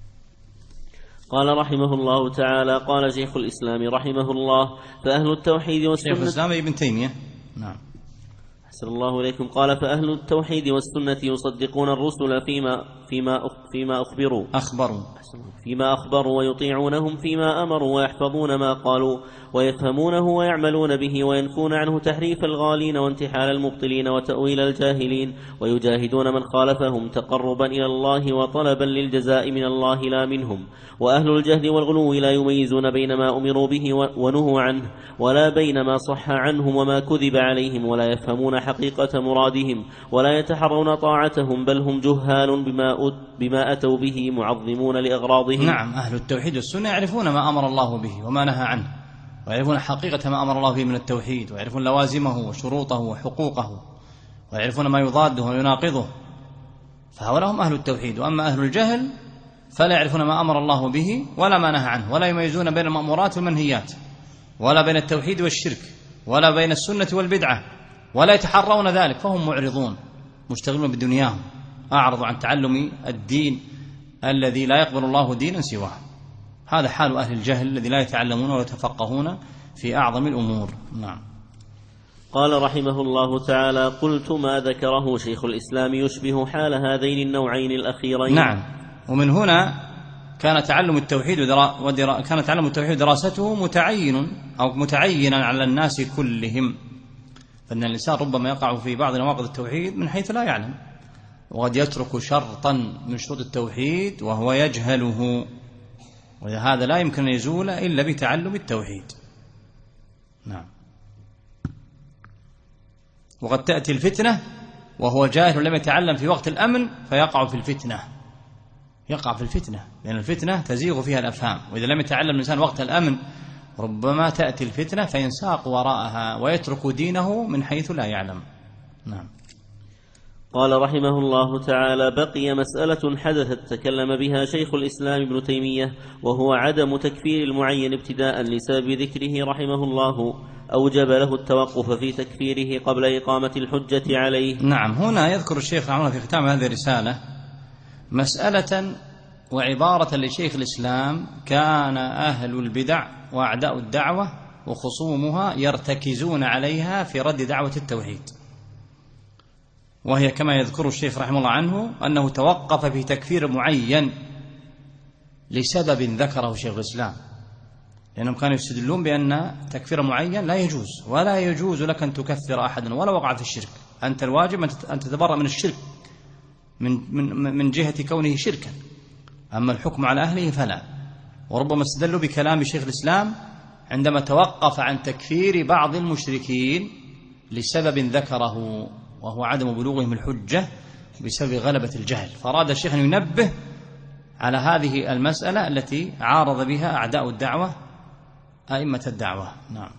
قال رحمه الله تعالى: قال شيخ الإسلام رحمه الله: فأهل التوحيد والسنة. شيخ الإسلام ابن تيمية. نعم. أحسن الله إليكم. قال: فأهل التوحيد والسنة يصدقون الرسل فيما فيما فيما أخبروا أخبروا فيما أخبروا ويطيعونهم فيما أمروا ويحفظون ما قالوا ويفهمونه ويعملون به وينفون عنه تحريف الغالين وانتحال المبطلين وتأويل الجاهلين ويجاهدون من خالفهم تقربا إلى الله وطلبا للجزاء من الله لا منهم. وأهل الجهل والغلو لا يميزون بين ما أمروا به ونهوا عنه ولا بين ما صح عنهم وما كذب عليهم ولا يفهمون حقيقة مرادهم ولا يتحرون طاعتهم، بل هم جهال بما بما أتوا به معظمون لأغراضهم. نعم. أهل التوحيد والسنة يعرفون ما أمر الله به وما نهى عنه، ويعرفون حقيقة ما أمر الله به من التوحيد، ويعرفون لوازمه وشروطه وحقوقه، ويعرفون ما يضاده ويناقضه. فهؤلاء هم أهل التوحيد. وأما أهل الجهل فلا يعرفون ما أمر الله به ولا ما نهى عنه، ولا يميزون بين المأمورات والمنهيات، ولا بين التوحيد والشرك، ولا بين السنة والبدعة، ولا يتحرون ذلك، فهم معرضون مشتغلون بدنياهم، أعرضوا عن تعلم الدين الذي لا يقبل الله دينا سواه. هذا حال أهل الجهل الذي لا يتعلمون ويتفقهون في أعظم الأمور. نعم. قال رحمه الله تعالى: قلت ما ذكره شيخ الإسلام يشبه حال هذين النوعين الأخيرين. نعم. ومن هنا كان تعلم التوحيد ودرا... ودرا... كان تعلم التوحيد ودراسته متعين أو متعينا على الناس كلهم، فإن الإنسان ربما يقع في بعض نواقض التوحيد من حيث لا يعلم، وقد يترك شرطا من شروط التوحيد وهو يجهله، وهذا لا يمكن أن يزول إلا بتعلم التوحيد. نعم. وقد تأتي الفتنة وهو جاهل لم يتعلم في وقت الأمن فيقع في الفتنة يقع في الفتنة لأن الفتنة تزيغ فيها الأفهام، وإذا لم يتعلم الإنسان وقت الأمن ربما تأتي الفتنة فينساق وراءها ويترك دينه من حيث لا يعلم. نعم. قال رحمه الله تعالى: بقي مسألة حدثت تكلم بها شيخ الإسلام ابن تيمية، وهو عدم تكفير المعين ابتداء لسبب ذكره رحمه الله أوجب له التوقف في تكفيره قبل إقامة الحجة عليه. نعم. هنا يذكر الشيخ رحمه الله في ختام هذه الرسالة مسألة وعبارة لشيخ الإسلام كان أهل البدع وأعداء الدعوة وخصومها يرتكزون عليها في رد دعوة التوحيد، وهي كما يذكر الشيخ رحمه الله عنه أنه توقف في تكفير معين لسبب ذكره شيخ الإسلام، لأنهم كانوا يستدلون بأن تكفير معين لا يجوز، ولا يجوز لك أن تكفر أحدا ولا وقع في الشرك، أنت الواجب أن تتبرأ من الشرك من, من, من جهة كونه شركا، أما الحكم على أهله فلا. وربما استدلوا بكلام شيخ الإسلام عندما توقف عن تكفير بعض المشركين لسبب ذكره وهو عدم بلوغهم الحجة بسبب غلبة الجهل، فأراد الشيخ أن ينبه على هذه المسألة التي عارض بها أعداء الدعوة أئمة الدعوة. نعم.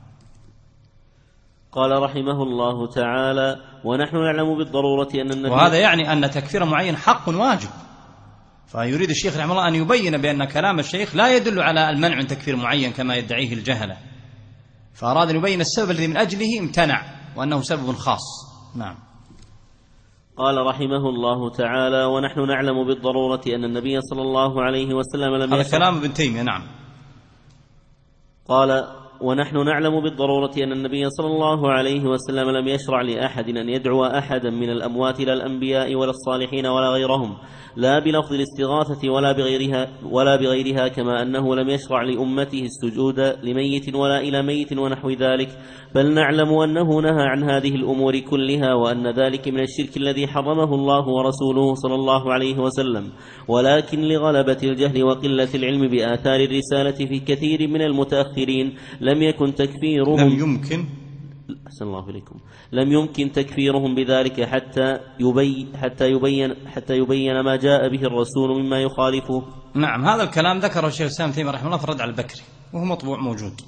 قال رحمه الله تعالى: ونحن نعلم بالضرورة أن النبي، وهذا يعني أن تكفير معين حق واجب، فيريد الشيخ رحمه الله أن يبين بأن كلام الشيخ لا يدل على المنع من تكفير معين كما يدعيه الجهلة، فأراد أن يبين السبب الذي من أجله امتنع وأنه سبب خاص. نعم. قال رحمه الله تعالى: ونحن نعلم بالضرورة أن النبي صلى الله عليه وسلم لم هذا كلام ابن تيمية. نعم. قال ونحن نعلم بالضرورة أن النبي صلى الله عليه وسلم لم يشرع لأحد أن يدعو أحدا من الأموات لا الأنبياء ولا الصالحين ولا غيرهم، لا بلفظ الاستغاثة ولا بغيرها, ولا بغيرها كما أنه لم يشرع لأمته السجود لميت ولا إلى ميت ونحو ذلك، بل نعلم أنه نهى عن هذه الأمور كلها، وأن ذلك من الشرك الذي حرمه الله ورسوله صلى الله عليه وسلم، ولكن لغلبة الجهل وقلة العلم بآثار الرسالة في كثير من المتأخرين لم يكن تكفيرهم لم يمكن أحسن الله إليكم لم يمكن تكفيرهم بذلك حتى يبين حتى يبين حتى يبين ما جاء به الرسول مما يخالفه. نعم، هذا الكلام ذكره الشيخ الإسلام تيمية رحمه الله في الرد على البكري، وهو مطبوع موجود،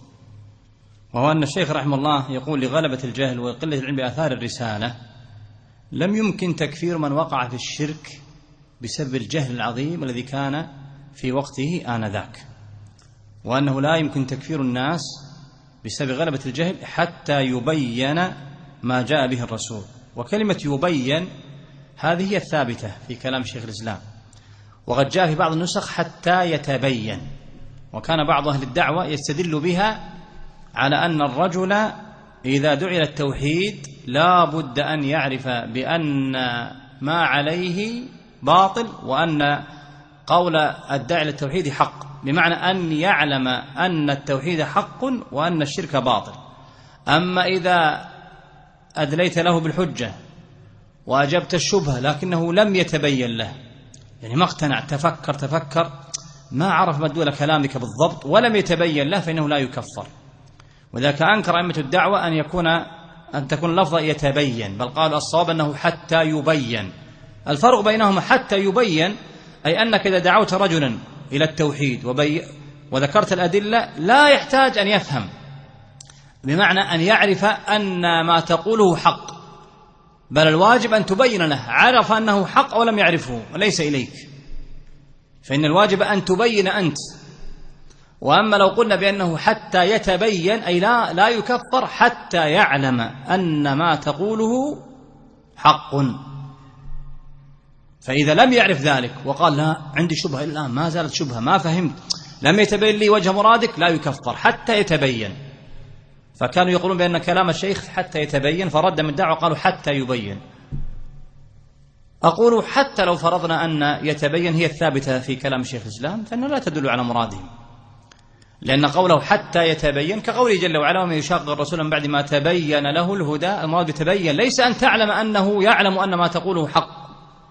وهو أن الشيخ رحمه الله يقول لغلبة الجهل وقلة العلم بآثار الرسالة لم يمكن تكفير من وقع في الشرك بسبب الجهل العظيم الذي كان في وقته آنذاك، وأنه لا يمكن تكفير الناس بسبب غلبة الجهل حتى يبين ما جاء به الرسول. وكلمة يبين هذه هي الثابتة في كلام شيخ الإسلام، وقد جاء في بعض النسخ حتى يتبين، وكان بعض أهل الدعوة يستدل بها على أن الرجل إذا دعي إلى التوحيد لا بد أن يعرف بأن ما عليه باطل، وأن قول الداعي إلى التوحيد حق، بمعنى أن يعلم أن التوحيد حق وأن الشرك باطل. أما إذا أدليت له بالحجة وأجبت الشبهة لكنه لم يتبين له، يعني ما اقتنع، تفكر تفكر ما عرف مدلول كلامك بالضبط ولم يتبين له، فإنه لا يكفر. وذلك أنكر أئمة الدعوة أن يكون أن تكون لفظة يتبين، بل قالوا الصواب أنه حتى يبين. الفرق بينهما حتى يبين أي أنك إذا دعوت رجلا إلى التوحيد وبي وذكرت الأدلة لا يحتاج أن يفهم، بمعنى أن يعرف أن ما تقوله حق، بل الواجب أن تبين له عرف أنه حق أو لم يعرفه، وليس إليك، فإن الواجب أن تبين أنت. وأما لو قلنا بأنه حتى يتبين أي لا, لا يكفر حتى يعلم أن ما تقوله حق، فإذا لم يعرف ذلك وقال لا عندي شبهة الآن ما زالت شبهة ما فهمت لم يتبين لي وجه مرادك، لا يكفر حتى يتبين. فكانوا يقولون بأن كلام الشيخ حتى يتبين، فرد من الدعوة قالوا حتى يبين. أقول حتى لو فرضنا أن يتبين هي الثابتة في كلام الشيخ الإسلام فإنه لا تدل على مرادهم، لأن قوله حتى يتبين كقوله جل وعلا ومن يشاقق الرسول من بعد ما تبين له الهدى، المراد يتبين ليس أن تعلم أنه يعلم أن ما تقوله حق،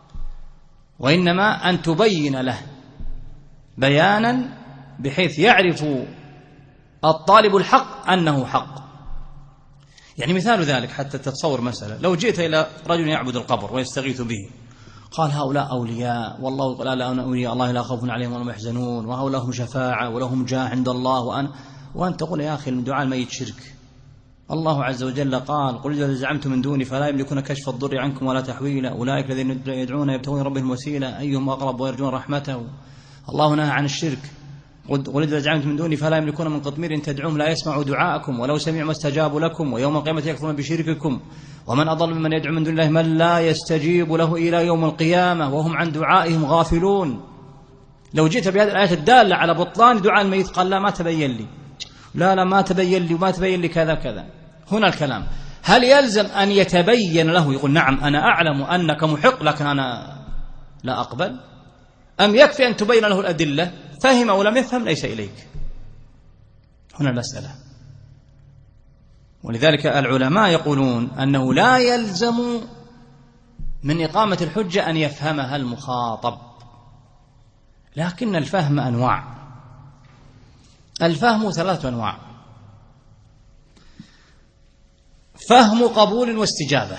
وإنما أن تبين له بيانا بحيث يعرف الطالب الحق أنه حق. يعني مثال ذلك حتى تتصور مسألة، لو جئت إلى رجل يعبد القبر ويستغيث به قال هؤلاء أولياء والله لا لا أولياء الله لا خوف عليهم ولا هم يحزنون وهؤلاء لهم شفاعة ولهم جاه عند الله، وأنا وأنت تقول يا أخي دعاء الميت شرك. الله عز وجل قال قل إذا زعمتم من دوني فلا يملكون كشف الضر عنكم ولا تحويلا أولئك الذين يدعون يبتغون ربهم وسيلة أيهم أقرب ويرجون رحمته. الله نهى عن الشرك قل إذا زعمتم من دوني فلا يملكون من قطمير إن تدعوهم لا يسمعوا دعاءكم ولو سمعوا ما استجابوا لكم ويوم القيامة يكفرون بشرككم ومن أضل ممن يدعو من دون الله من لا يستجيب له إلى يوم القيامة وهم عن دعائهم غافلون. لو جئت بهذه الآيات الدالة على بطلان دعاء الميت قال لا ما تبين لي لا لا ما تبين لي وما تبين لي كذا كذا. هنا الكلام هل يلزم أن يتبين له يقول نعم أنا أعلم أنك محق لكن أنا لا أقبل، أم يكفي أن تبين له الأدلة فهم أو لم يفهم ليس إليك؟ هنا المسألة. ولذلك العلماء يقولون أنه لا يلزم من إقامة الحجة أن يفهمها المخاطب، لكن الفهم أنواع. الفهم ثلاثة أنواع: فهم قبول واستجابة،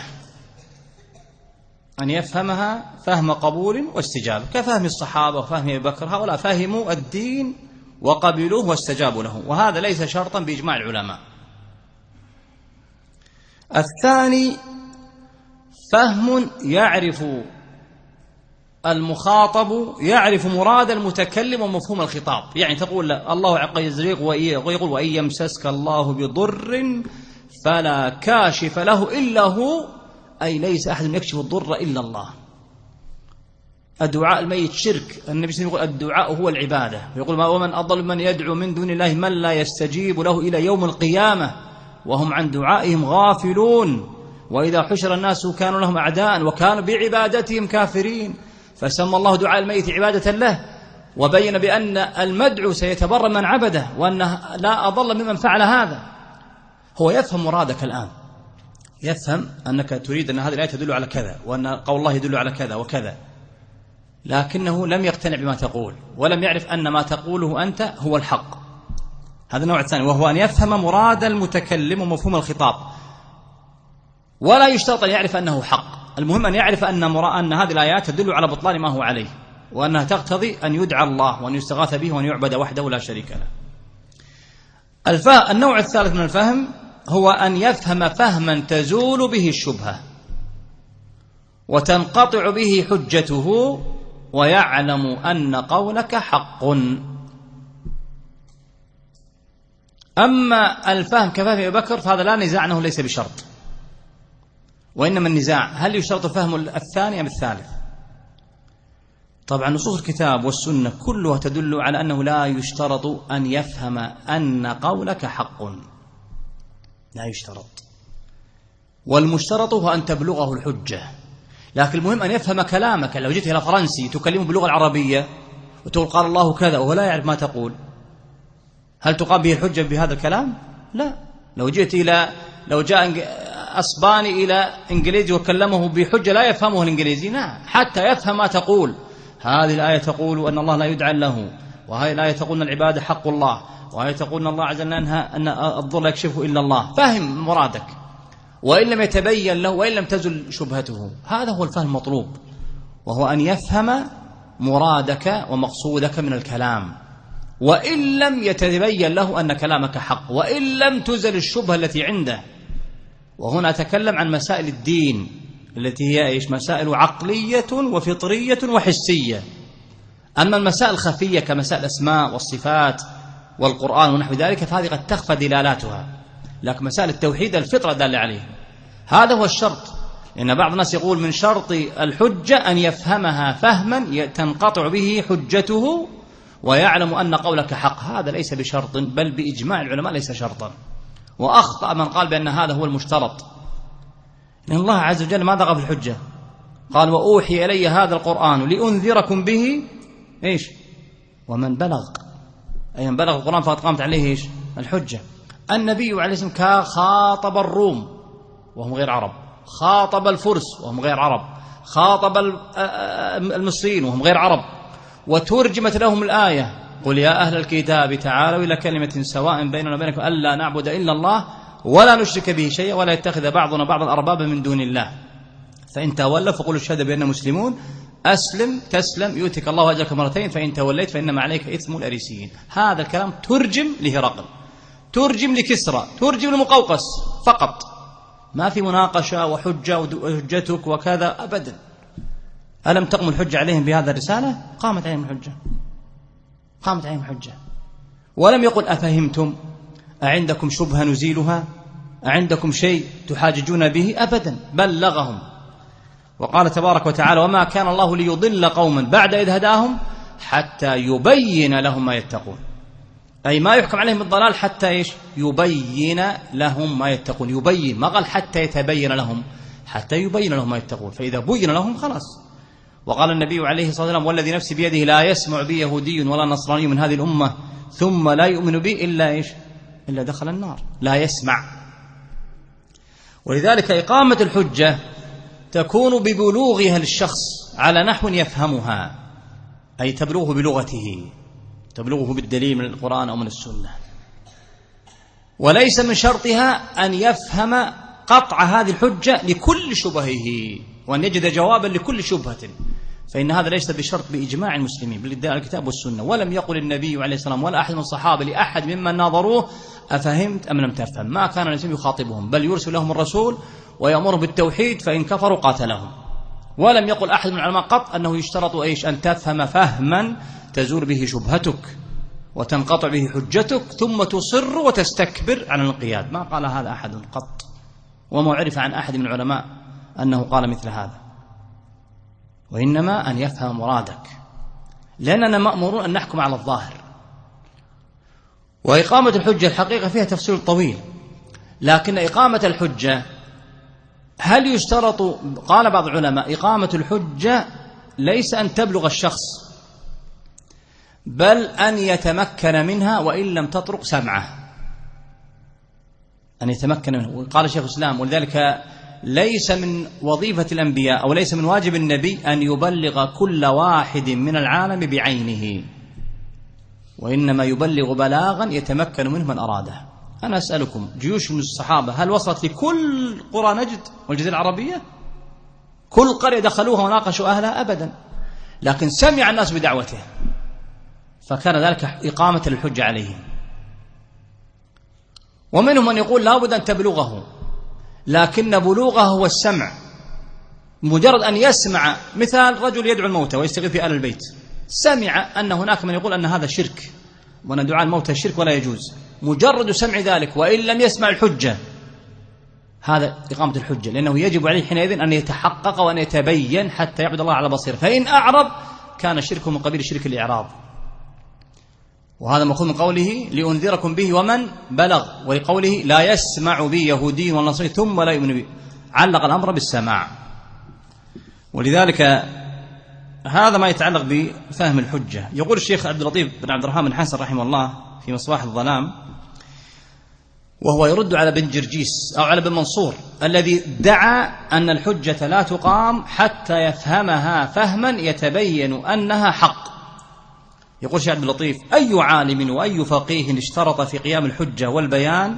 أن يفهمها فهم قبول واستجابة، كفهم الصحابة وفهم أبي بكر، هؤلاء فهموا الدين وقبلوه واستجابوا له، وهذا ليس شرطا بإجماع العلماء. الثاني فهم يعرف المخاطب يعرف مراد المتكلم ومفهوم الخطاب، يعني تقول الله عز وجل ويقول وإن يمسسك الله بضر فلا كاشف له إلا هو، أي ليس أحد يكشف الضر إلا الله. الدعاء الميت شرك. النبي صلى الله عليه وسلم يقول الدعاء هو العبادة، ويقول ما ومن أضل من يدعو من دون الله من لا يستجيب له إلى يوم القيامة وهم عن دعائهم غافلون، وإذا حشر الناس كانوا لهم أعداء وكانوا بعبادتهم كافرين. فسمى الله دعاء الميت عبادة له، وبين بأن المدعو سيتبرأ من عبده، وأنه لا أضل ممن فعل هذا. هو يفهم مرادك الآن، يفهم أنك تريد أن هذه الآية تدل على كذا، وأن قول الله يدل على كذا وكذا، لكنه لم يقتنع بما تقول، ولم يعرف أن ما تقوله أنت هو الحق. هذا النوع الثاني، وهو أن يفهم مراد المتكلم ومفهوم الخطاب، ولا يشترط أن يعرف أنه حق. المهم أن يعرف أن, أن هذه الآيات تدل على بطلان ما هو عليه، وأنها تقتضي أن يدعى الله وأن يستغاث به وأن يعبد وحده لا شريك له. النوع الثالث من الفهم هو أن يفهم فهما تزول به الشبهة وتنقطع به حجته ويعلم أن قولك حق. أما الفهم كفهم أبي بكر فهذا لا نزاع أنه ليس بشرط، وإنما النزاع هل يشترط فهم الثاني أم الثالث. طبعا نصوص الكتاب والسنة كلها تدل على أنه لا يشترط أن يفهم أن قولك حق، لا يشترط، والمشترط هو أن تبلغه الحجة. لكن المهم أن يفهم كلامك. لو جئت إلى فرنسي تكلمه باللغة العربية وتقول قال الله كذا وهو لا يعرف ما تقول، هل تقام به الحجة بهذا الكلام؟ لا. لو جئت إلى لو جاء أسباني إلى إنجليزي وكلمه بحجة لا يفهمه الإنجليزي، نعم، حتى يفهم ما تقول. هذه الآية تقول أن الله لا يدعى له، وهذه الآية تقول أن العبادة حق الله، وهي تقول أن الله عز وجل أن الضر لا يكشفه إلا الله. فهم مرادك، وإن لم يتبين له وإن لم تزل شبهته. هذا هو الفهم المطلوب، وهو أن يفهم مرادك ومقصودك من الكلام، وإن لم يتبين له أن كلامك حق، وإن لم تزل الشبهة التي عنده. وهنا أتكلم عن مسائل الدين التي هي إيش؟ مسائل عقلية وفطرية وحسية. أما المسائل الخفية كمسائل الأسماء والصفات والقرآن ونحو ذلك فهذه قد تخفى دلالاتها، لكن مسائل التوحيد الفطرة دال عليه. هذا هو الشرط. لأن بعض الناس يقول من شرط الحجة أن يفهمها فهما تنقطع به حجته ويعلم أن قولك حق. هذا ليس بشرط، بل بإجماع العلماء ليس شرطا. وأخطأ من قال بأن هذا هو المشترط، لأن الله عز وجل ماذا قال في الحجة؟ قال وأوحي إلي هذا القرآن لأنذركم به إيش؟ ومن بلغ، أي من بلغ القرآن فقد قامت عليه إيش؟ الحجة. النبي عليه الصلاة والسلام خاطب الروم وهم غير عرب، خاطب الفرس وهم غير عرب، خاطب المصريين وهم غير عرب، وترجمت لهم الآية قل يا أهل الكتاب تعالوا إلى كلمة سواء بيننا وبينكم ألا نعبد إلا الله ولا نشرك به شيئا ولا يتخذ بعضنا بعضا أربابا من دون الله فإن تولوا فقولوا اشهدوا بأننا مسلمون أسلم تسلم يؤتك الله أجرك مرتين فإن توليت فإنما عليك إثم الأريسيين. هذا الكلام ترجم لهرقل، ترجم لكسرى، ترجم لمقوقس فقط، ما في مناقشة وحجة وحجتك وكذا أبدا. ألم تقم الحجة عليهم بهذا الرسالة؟ قامت عليهم الحجة، قامت عليهم الحجة. ولم يقل أفهمتم؟ أعندكم شبهة نزيلها؟ أعندكم شيء تحاججون به؟ أبدا، بلغهم. وقال تبارك وتعالى وما كان الله ليضل قوما بعد إذ هداهم حتى يبين لهم ما يتقون، أي ما يحكم عليهم بالضلال حتى إيش؟ يبين لهم ما يتقون. يبين، ما قال حتى يتبين لهم، حتى يبين لهم ما يتقون، فإذا بين لهم خلاص. وقال النبي عليه الصلاة والسلام والذي نفسي بيده لا يسمع بي يهودي ولا نصراني من هذه الأمة ثم لا يؤمن بي إلا إيش؟ إلا دخل النار. لا يسمع. ولذلك إقامة الحجة تكون ببلوغها للشخص على نحو يفهمها، أي تبلغه بلغته، تبلغه بالدليل من القرآن أو من السنة. وليس من شرطها أن يفهم قطع هذه الحجة لكل شبهه وأن يجد جوابا لكل شبهة، فإن هذا ليس بشرط بإجماع المسلمين بالادعاء الكتاب والسنة. ولم يقل النبي عليه السلام ولا أحد من الصحابة لأحد ممن ناظروه أفهمت أم لم تفهم. ما كان النبي يخاطبهم، بل يرسل لهم الرسول ويأمر بالتوحيد فإن كفروا قاتلهم. ولم يقل أحد من العلماء قط أنه يشترط إيش؟ أن تفهم فهما تزول به شبهتك وتنقطع به حجتك ثم تصر وتستكبر عن الانقياد. ما قال هذا أحد قط، وما عرف عن أحد من العلماء أنه قال مثل هذا. وإنما أن يفهم مرادك، لأننا مأمورون أن نحكم على الظاهر. وإقامة الحجة الحقيقة فيها تفصيل طويل، لكن إقامة الحجة هل يشترط؟ قال بعض العلماء إقامة الحجة ليس أن تبلغ الشخص، بل أن يتمكن منها وإن لم تطرق سمعه، أن يتمكن منه. وقال شيخ الإسلام: ولذلك ليس من وظيفة الأنبياء أو ليس من واجب النبي أن يبلغ كل واحد من العالم بعينه، وإنما يبلغ بلاغا يتمكن منه من أراده. أنا أسألكم، جيوش من الصحابة هل وصلت لكل قرى نجد والجزيرة العربية؟ كل قرية دخلوها وناقشوا أهلها؟ أبدا، لكن سمع الناس بدعوته، فكان ذلك إقامة الحجة عليهم. ومنهم من يقول لا بد أن تبلغه، لكن بلوغه هو السمع، مجرد أن يسمع. مثال رجل يدعو الموتى ويستغيث بآل البيت، سمع أن هناك من يقول أن هذا شرك وأن دعاء الموتى شرك ولا يجوز، مجرد سمع ذلك وإن لم يسمع الحجة، هذا إقامة الحجة، لأنه يجب عليه حينئذ أن يتحقق وأن يتبين حتى يعبد الله على بصيرة، فإن أعرض كان شركه من قبيل شرك الإعراض. وهذا مأخوذ من قوله لأنذركم به ومن بلغ، ولقوله لا يسمع بي يهودي ولا نصراني ثم لا يؤمن بي، علق الأمر بالسماع. ولذلك هذا ما يتعلق بفهم الحجة. يقول الشيخ عبد اللطيف بن عبد الرحمن بن حسن رحمه الله في مصباح الظلام، وهو يرد على بن جرجيس أو على بن منصور الذي ادعى أن الحجة لا تقام حتى يفهمها فهما يتبين أنها حق. يقول الشيخ عبد اللطيف: أي عالم وأي فقيه اشترط في قيام الحجة والبيان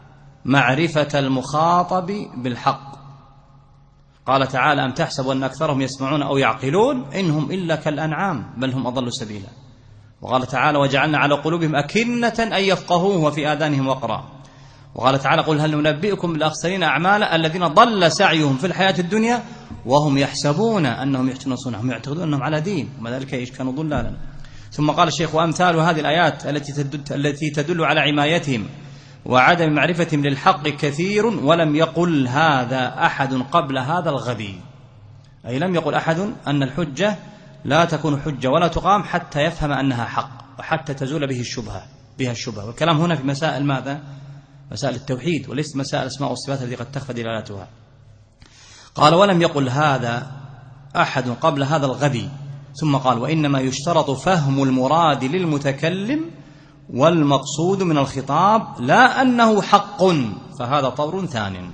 معرفة المخاطب بالحق؟ قال تعالى: أم تحسب أن أكثرهم يسمعون أو يعقلون إنهم إلا كالأنعام بل هم أضل سبيلا. وقال تعالى: وجعلنا على قلوبهم أكنة أن يفقهوه وفي آذانهم وقرا. وقال تعالى: قل هل ننبئكم بالأخسرين أعمالا الذين ضل سعيهم في الحياة الدنيا وهم يحسبون أنهم يحسنون صنعا، هم يعتقدون أنهم على دين وما ذلك إيش كانوا ضلالا. ثم قال الشيخ: وأمثال هذه الآيات التي تدل, التي تدل على عمايتهم وعدم معرفتهم للحق كثير، ولم يقل هذا أحد قبل هذا الغبي. أي لم يقل أحد أن الحجة لا تكون حجة ولا تقام حتى يفهم أنها حق وحتى تزول به الشبهة بها الشبهة. والكلام هنا في مسائل ماذا؟ مسائل التوحيد، وليس مسائل الأسماء والصفات التي قد تخفى دلالتها. قال: ولم يقل هذا أحد قبل هذا الغبي. ثم قال: وإنما يشترط فهم المراد للمتكلم والمقصود من الخطاب لا أنه حق، فهذا طور ثان.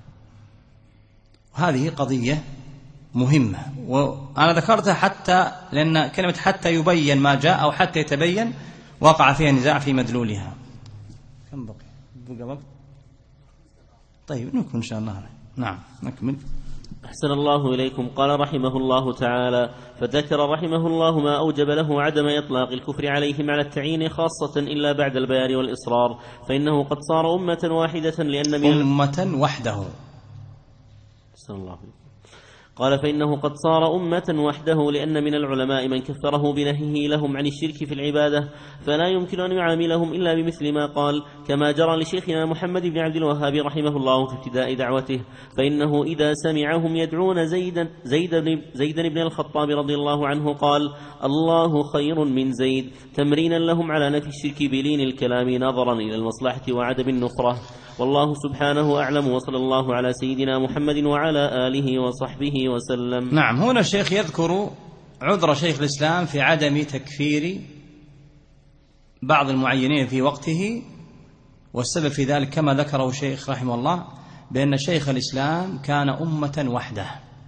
هذه قضية مهمة، وأنا ذكرتها حتى لأن كلمة حتى يبين ما جاء أو حتى يتبين وقع فيها نزاع في مدلولها. كم بقي؟ بقى وقت؟ طيب نكمل إن شاء الله. نعم نكمل. أحسن الله إليكم. قال رحمه الله تعالى: فذكر رحمه الله ما أوجب له عدم إطلاق الكفر عليهم على التعيين خاصة إلا بعد البيان والإصرار، فإنه قد صار أمة واحدة لأن من أمة وحده. أحسن الله إليكم. قال: فإنه قد صار أمة وحده لأن من العلماء من كفره بنهيه لهم عن الشرك في العبادة، فلا يمكن أن يعاملهم إلا بمثل ما قال، كما جرى لشيخنا محمد بن عبد الوهاب رحمه الله في ابتداء دعوته، فإنه إذا سمعهم يدعون زيدا زيدا زيدا بن الخطاب رضي الله عنه قال: الله خير من زيد، تمرينا لهم على نفي الشرك بلين الكلام نظرا إلى المصلحة وعدم النفرة. والله سبحانه أعلم، وصلى الله على سيدنا محمد وعلى آله وصحبه وسلم. نعم. هنا الشيخ يذكر عذر شيخ الإسلام في عدم تكفير بعض المعينين في وقته، والسبب في ذلك كما ذكره الشيخ رحمه الله بأن شيخ الإسلام كان أمة وحده،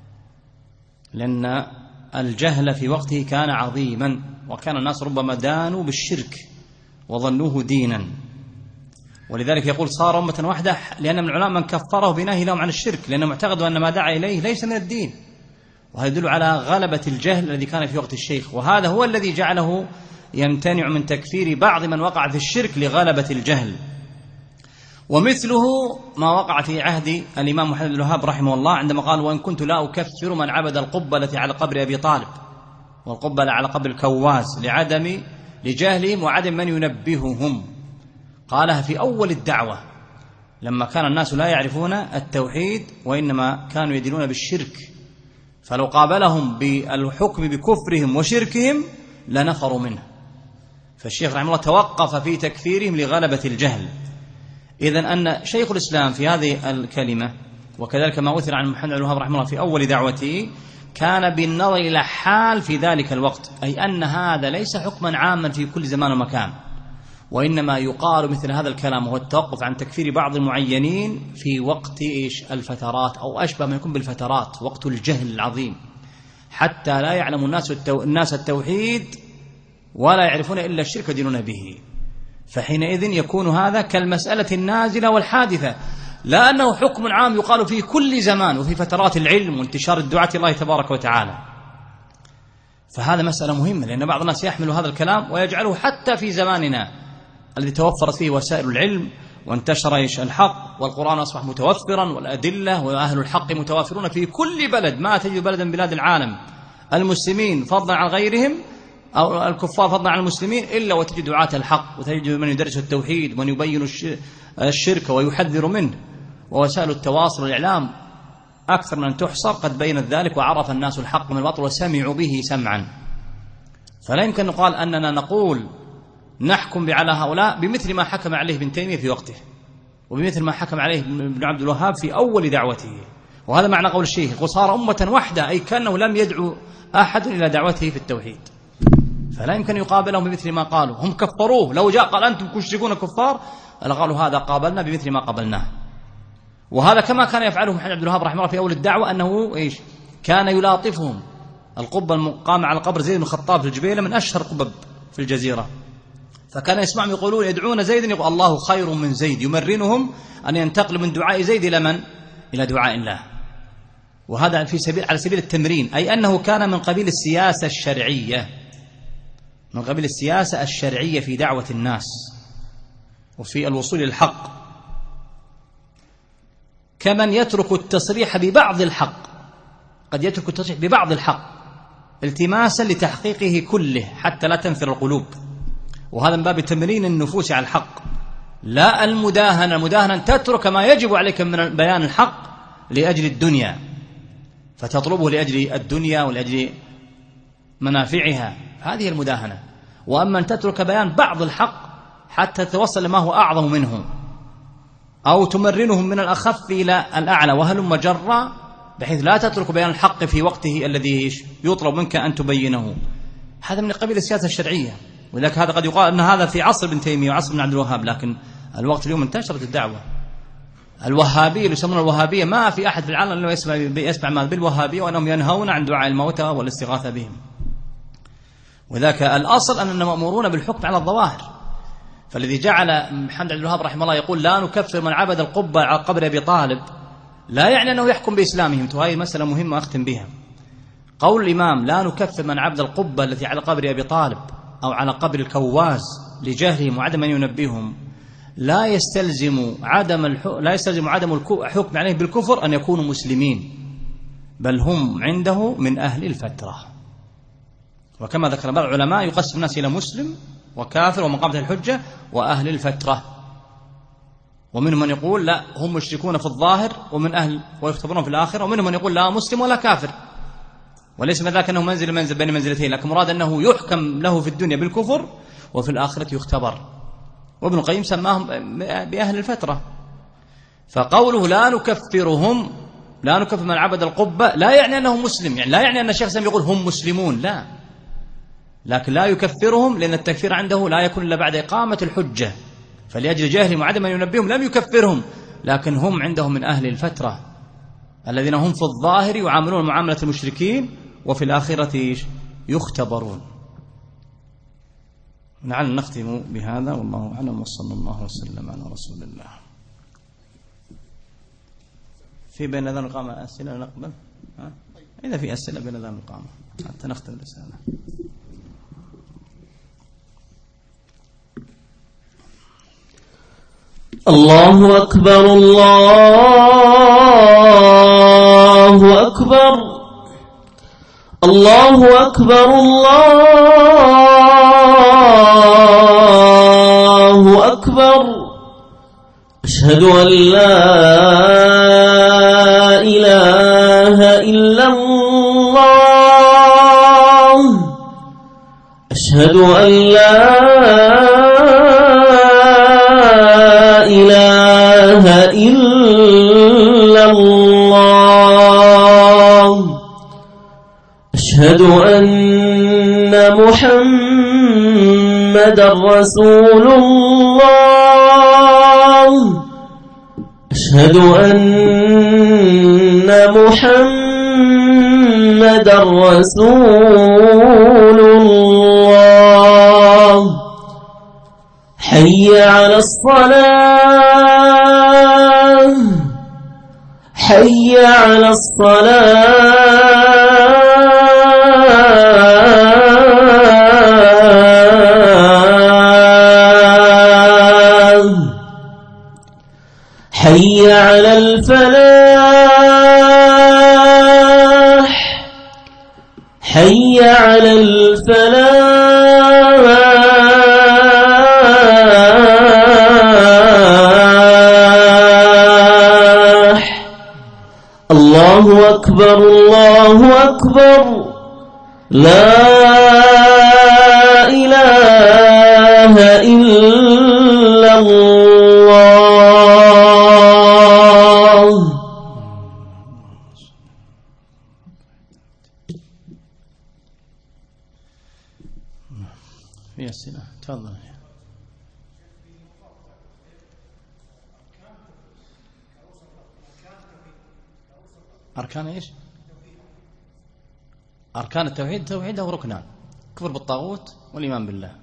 لأن الجهل في وقته كان عظيما، وكان الناس ربما دانوا بالشرك وظنوه دينا، ولذلك يقول صار أمة وحده، لأن من العلماء من كفره بنهي لهم عن الشرك، لأنهم اعتقدوا أن ما دعا إليه ليس من الدين. وهذا يدل على غلبة الجهل الذي كان في وقت الشيخ، وهذا هو الذي جعله يمتنع من تكفير بعض من وقع في الشرك لغلبة الجهل. ومثله ما وقع في عهد الإمام محمد بن الوهاب رحمه الله عندما قال: وإن كنت لا أكفر من عبد القبلة على قبر أبي طالب والقبلة على قبر الكواز لعدم لجهلهم وعدم من ينبههم. قالها في أول الدعوة لما كان الناس لا يعرفون التوحيد وإنما كانوا يدينون بالشرك فلو قابلهم بالحكم بكفرهم وشركهم لنفروا منه. فالشيخ رحمه الله توقف في تكفيرهم لغلبة الجهل. إذن أن شيخ الإسلام في هذه الكلمة وكذلك ما أثر عن محمد بن الوهاب رحمه الله في أول دعوته كان بالنظر إلى حال في ذلك الوقت، أي أن هذا ليس حكما عاما في كل زمان ومكان، وإنما يقال مثل هذا الكلام هو التوقف عن تكفير بعض المعينين في وقت إيش الفترات، أو أشبه ما يكون بالفترات، وقت الجهل العظيم، حتى لا يعلم الناس التو... الناس التوحيد ولا يعرفون إلا الشرك يدينون به. فحينئذ يكون هذا كالمسألة النازلة والحادثة، لا أنه حكم عام يقال في كل زمان وفي فترات العلم وانتشار الدعاة الله تبارك وتعالى. فهذا مسألة مهمة، لأن بعض الناس يحمل هذا الكلام ويجعله حتى في زماننا الذي توفرت فيه وسائل العلم وانتشر الحق والقرآن أصبح متوفرا والأدلة وأهل الحق متوافرون في كل بلد، ما تجد بلدا من بلاد العالم المسلمين فضلا عن غيرهم أو الكفار فضلا عن المسلمين إلا وتجد دعاة الحق، وتجد من يدرس التوحيد ومن يبين الشرك ويحذر منه. ووسائل التواصل والإعلام أكثر من أن تحصر قد بينت ذلك، وعرف الناس الحق من الباطل وسمعوا به سمعا. فلا يمكن أن نقال أننا نقول نحكم على هؤلاء بمثل ما حكم عليه ابن تيمية في وقته، وبمثل ما حكم عليه ابن عبد الوهاب في أول دعوته. وهذا معنى قول الشيخ وصار أمة واحدة، أي كأنه لم يدعو أحد إلى دعوته في التوحيد. فلا يمكن يقابلهم بمثل ما قالوا، هم كفروه. لو جاء قال أنتم مشركون كفار قالوا هذا قابلنا بمثل ما قبلناه. وهذا كما كان يفعله محمد عبد الوهاب رحمه الله في أول الدعوة، أنه إيش كان يلاطفهم. القبة المقامة على قبر زيد بن الخطاب في الجبيلة من أشهر قبب في الجزيرة، فكان يسمعهم يقولون يدعون زيد يقول الله خير من زيد، يمرنهم أن ينتقل من دعاء زيد إلى من؟ إلى دعاء الله. وهذا في سبيل على سبيل التمرين، أي أنه كان من قبيل السياسة الشرعية، من قبيل السياسة الشرعية في دعوة الناس وفي الوصول للحق، كمن يترك التصريح ببعض الحق، قد يترك التصريح ببعض الحق التماسا لتحقيقه كله حتى لا تنفر القلوب. وهذا من باب تمرين النفوس على الحق، لا المداهنة. المداهنة أن تترك ما يجب عليك من بيان الحق لأجل الدنيا، فتطلبه لأجل الدنيا ولأجل منافعها، هذه المداهنة. وأما أن تترك بيان بعض الحق حتى توصل لما هو أعظم منه، أو تمرنهم من الأخف إلى الأعلى وهلم جرا، بحيث لا تترك بيان الحق في وقته الذي يطلب منك أن تبينه. هذا من قبيل السياسة الشرعية. ولذلك هذا قد يقال أن هذا في عصر ابن تيمية وعصر ابن عبد الوهاب، لكن الوقت اليوم انتشرت الدعوة الوهابية اللي يسمون الوهابية، ما في أحد في العالم إلا يسمع يسمع ما بالوهابية، وأنهم ينهون عن دعاء الموتى والاستغاثة بهم. وذاك الأصل أننا مأمورون بالحكم على الظواهر. فالذي جعل محمد عبد الوهاب رحمه الله يقول لا نكفر من عبد القبة على قبر أبي طالب، لا يعني أنه يحكم بإسلامهم. وهذه مسألة مهمة أختم بها. قول الإمام لا نكفر من عبد القبة التي على قبر أبي طالب أو على قبر الكواز لجهلهم وعدم أن ينبههم، لا يستلزم عدم الح... لا يستلزم عدم الحكم عليهم بالكفر أن يكونوا مسلمين، بل هم عنده من أهل الفترة. وكما ذكر بعض العلماء يقسم الناس إلى مسلم وكافر ومقامة الحجة وأهل الفترة، ومنهم من يقول لا هم مشركون في الظاهر ومن أهل ويختبرون في الآخرة، ومنهم من يقول لا مسلم ولا كافر، وليس من ذاك أنه منزل منزل بين منزلتين، لكن مراد أنه يحكم له في الدنيا بالكفر وفي الآخرة يختبر. وابن القيم سماهم بأهل الفترة. فقوله لا نكفرهم، لا نكفر من عبد القبة، لا يعني أنه مسلم، يعني لا يعني أن الشيخ سلم يقول هم مسلمون، لا، لكن لا يكفرهم، لأن التكفير عنده لا يكون إلا بعد إقامة الحجة، فلأجل جهلهم وعدم أن ينبههم لم يكفرهم، لكن هم عندهم من أهل الفترة الذين هم في الظاهر يعاملون معاملة المشركين وفي الآخرة يختبرون. لعل نختم بهذا، والله أعلم، وصلى الله وسلم على رسول الله. في بين ذا القامة أسئلة نقبل؟ ها؟ إذا في أسئلة بين ذا القامة حتى نختم الرسالة. الله أكبر الله أكبر الله أكبر الله أكبر. أشهد أن لا إله إلا الله أشهد أن لا إله إلا الله أشهد أن محمدا رسول الله أشهد أن محمدا رسول الله حي على الصلاة حي على الصلاة حي على الفلاح حي على الفلاح الله أكبر الله أكبر لا إله إلا الله. في أسئلة تفضل. أركان إيش؟ أركان التوحيد توحيده ركنان: كفر بالطاغوت والإيمان بالله.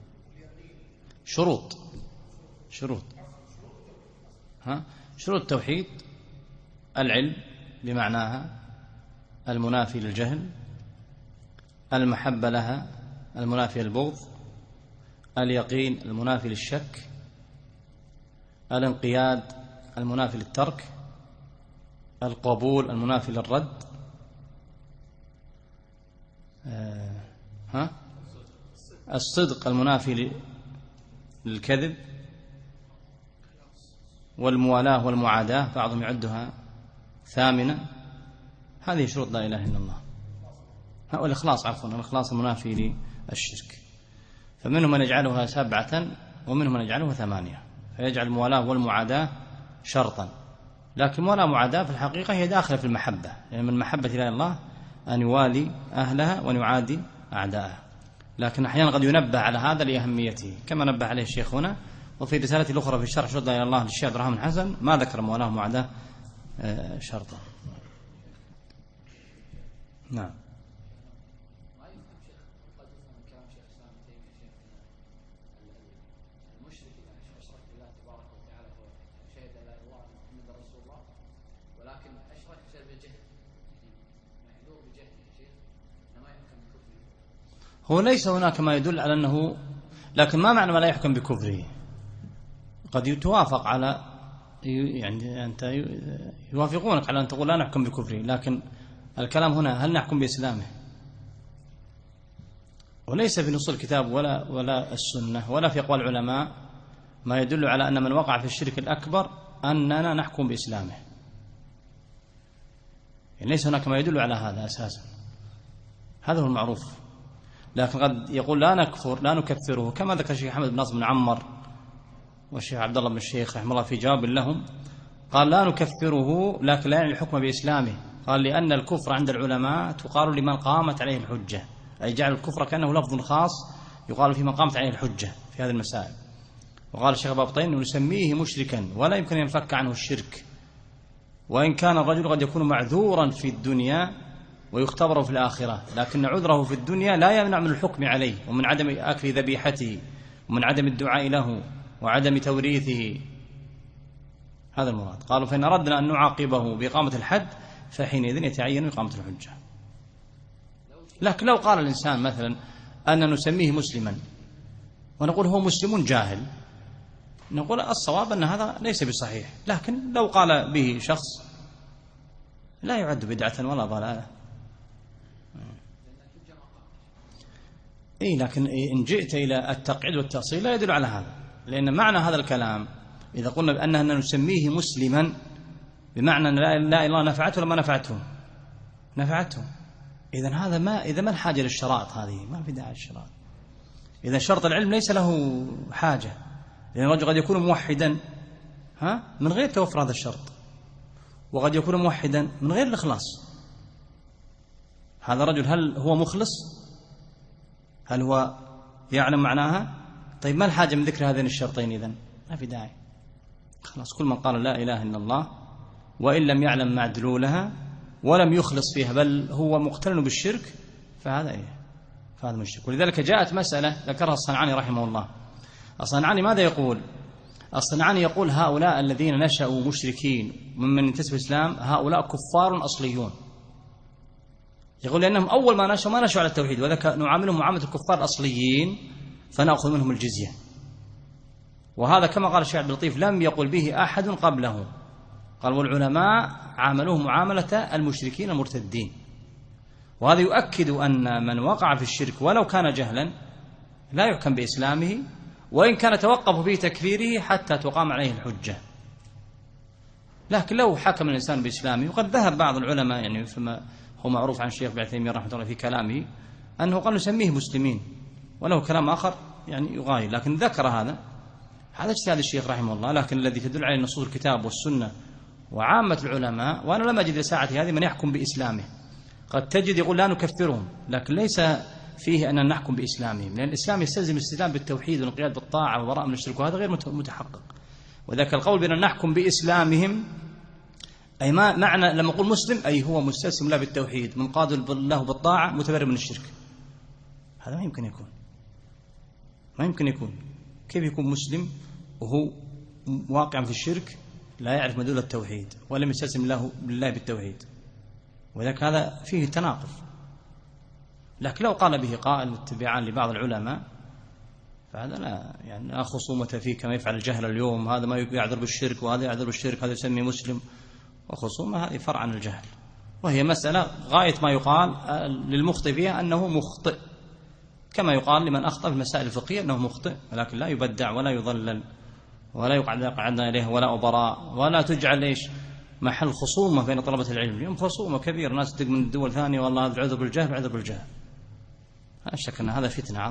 شروط شروط ها شروط التوحيد: العلم بمعناها المنافي للجهل، المحبة لها المنافي للبغض، اليقين المنافي للشك، الانقياد المنافي للترك، القبول المنافي للرد، آه ها الصدق المنافي للكذب، والموالاة والمعاداة بعضهم يعدها ثامنة. هذه شروط لا إله إلا الله. والإخلاص عفوا الإخلاص المنافي للشرك. فمنهم من يجعلها سبعة ومنهم من يجعلها ثمانية، فيجعل الموالاة والمعاداة شرطا، لكن الموالاة والمعاداة في الحقيقة هي داخلة في المحبة، يعني من محبة إلى الله أن يوالي أهلها وأن يعادي أعداءها، لكن أحيانا قد ينبه على هذا لأهميته كما نبه عليه الشيخ هنا. وفي رسالة الأخرى في الشرح شرط إلى الله للشيخ عبد الرحمن حسن ما ذكر الموالاة والمعاداة شرطا. نعم. هو ليس هناك ما يدل على أنه، لكن ما معنى ما لا يحكم بكفره؟ قد يتوافق على، يعني أنت يوافقونك على أن تقول لا نحكم بكفره، لكن الكلام هنا هل نحكم بإسلامه؟ وليس في نص الكتاب ولا ولا السنة ولا في أقوال العلماء ما يدل على أن من وقع في الشرك الأكبر أننا نحكم بإسلامه، يعني ليس هناك ما يدل على هذا أساسا. هذا هو المعروف. لكن قد يقول لا نكفر لا نكفره، كما ذكر الشيخ أحمد بن ناصر بن عمر والشيخ عبد الله بن الشيخ رحمه الله في جواب لهم، قال لا نكفره لكن لا يعني الحكم بإسلامه. قال لأن الكفر عند العلماء تقال لمن قامت عليه الحجة، أي جعل الكفر كأنه لفظ خاص يقال في من قامت عليه الحجة في هذه المسائل. وقال الشيخ بابطين نسميه مشركا ولا يمكن أن ينفك عنه الشرك، وإن كان الرجل قد يكون معذورا في الدنيا ويختبر في الآخرة، لكن عذره في الدنيا لا يمنع من الحكم عليه ومن عدم أكل ذبيحته ومن عدم الدعاء له وعدم توريثه. هذا المراد. قالوا فإن أردنا أن نعاقبه بإقامة الحد فحينئذ يتعين إقامة الحجة. لكن لو قال الإنسان مثلا أن نسميه مسلما ونقول هو مسلم جاهل، نقول الصواب أن هذا ليس بصحيح، لكن لو قال به شخص لا يعد بدعة ولا ضلالة. إيه لكن إن جئت إلى التقعيد والتأصيل لا يدل على هذا، لأن معنى هذا الكلام إذا قلنا بأننا نسميه مسلما بمعنى أن لا إله إلا الله نفعته ولا ما نفعته؟ نفعته. إذن هذا ما إذا ما الحاجة للشرائط هذه؟ ما في داعي للشرائط. إذا شرط العلم ليس له حاجة، لأن الرجل قد يكون موحدا ها من غير توفر هذا الشرط، وقد يكون موحدا من غير الإخلاص. هذا الرجل هل هو مخلص؟ هل هو يعلم معناها؟ طيب ما الحاجة من ذكر هذين الشرطين إذن؟ ما في داعي. خلاص كل من قال لا إله إلا الله وإن لم يعلم معدلولها ولم يخلص فيها بل هو مقترن بالشرك فهذا إيه؟ فهذا مشرك. ولذلك جاءت مسألة ذكرها الصنعاني رحمه الله. الصنعاني ماذا يقول؟ الصنعاني يقول هؤلاء الذين نشأوا مشركين ممن ينتسب الإسلام هؤلاء كفار أصليون. يقول لأنهم أول ما نشأوا ما نشأوا على التوحيد، وذلك نعاملهم معاملة الكفار الأصليين فنأخذ منهم الجزية. وهذا كما قال الشيخ عبد اللطيف لم يقل به أحد قبله، قال والعلماء عاملوه معاملة المشركين المرتدين. وهذا يؤكد أن من وقع في الشرك ولو كان جهلا لا يحكم بإسلامه، وإن كان توقف في تكفيره حتى تقام عليه الحجة. لكن لو حكم الإنسان بإسلامه، وقد ذهب بعض العلماء يعني فيما هو معروف عن الشيخ ابن تيمية رحمه الله في كلامه أنه قال نسميه مسلمين، وله كلام آخر يعني يغاير، لكن ذكر هذا هذا اجتهاد الشيخ رحمه الله. لكن الذي تدل عليه نصوص الكتاب والسنة وعامة العلماء، وأنا لم أجد لساعة هذه من يحكم بإسلامه. قد تجد يقول لا نكفرهم، لكن ليس فيه أن نحكم بإسلامهم، لأن الإسلام يستلزم الاستسلام بالتوحيد والانقياد بالطاعة والبراءة من الشرك، وهذا غير متحقق. وذاك القول بأن نحكم بإسلامهم أي ما معنى لما أقول مسلم أي هو مستسلم له بالتوحيد منقاد له بالطاعة متبرئ من الشرك. هذا ما يمكن يكون، ما يمكن يكون. كيف يكون مسلم وهو واقع في الشرك لا يعرف مدلول التوحيد ولم يستسلم له بالله بالتوحيد؟ وذلك هذا فيه تناقض. لكن لو قال به قائل اتباعا لبعض العلماء فهذا لا يعني لا خصومة فيه كما يفعل الجهل اليوم، هذا ما يعذر بالشرك وهذا يعذر بالشرك، هذا يسمي مسلم. وخصومة هذه فرع عن الجهل، وهي مسألة غاية ما يقال للمخطئ فيها أنه مخطئ، كما يقال لمن أخطأ في المسائل الفقهية أنه مخطئ، ولكن لا يبدع ولا يضلل ولا يقعد يقعدنا إليه ولا أبراء، ولا تجعل إيش محل خصومة بين طلبة العلم. اليوم خصومة كبيرة، ناس تدق من الدول ثانية والله هذا عذر بالجهل وعذر بالجهل. لا شك أن هذا فتنة.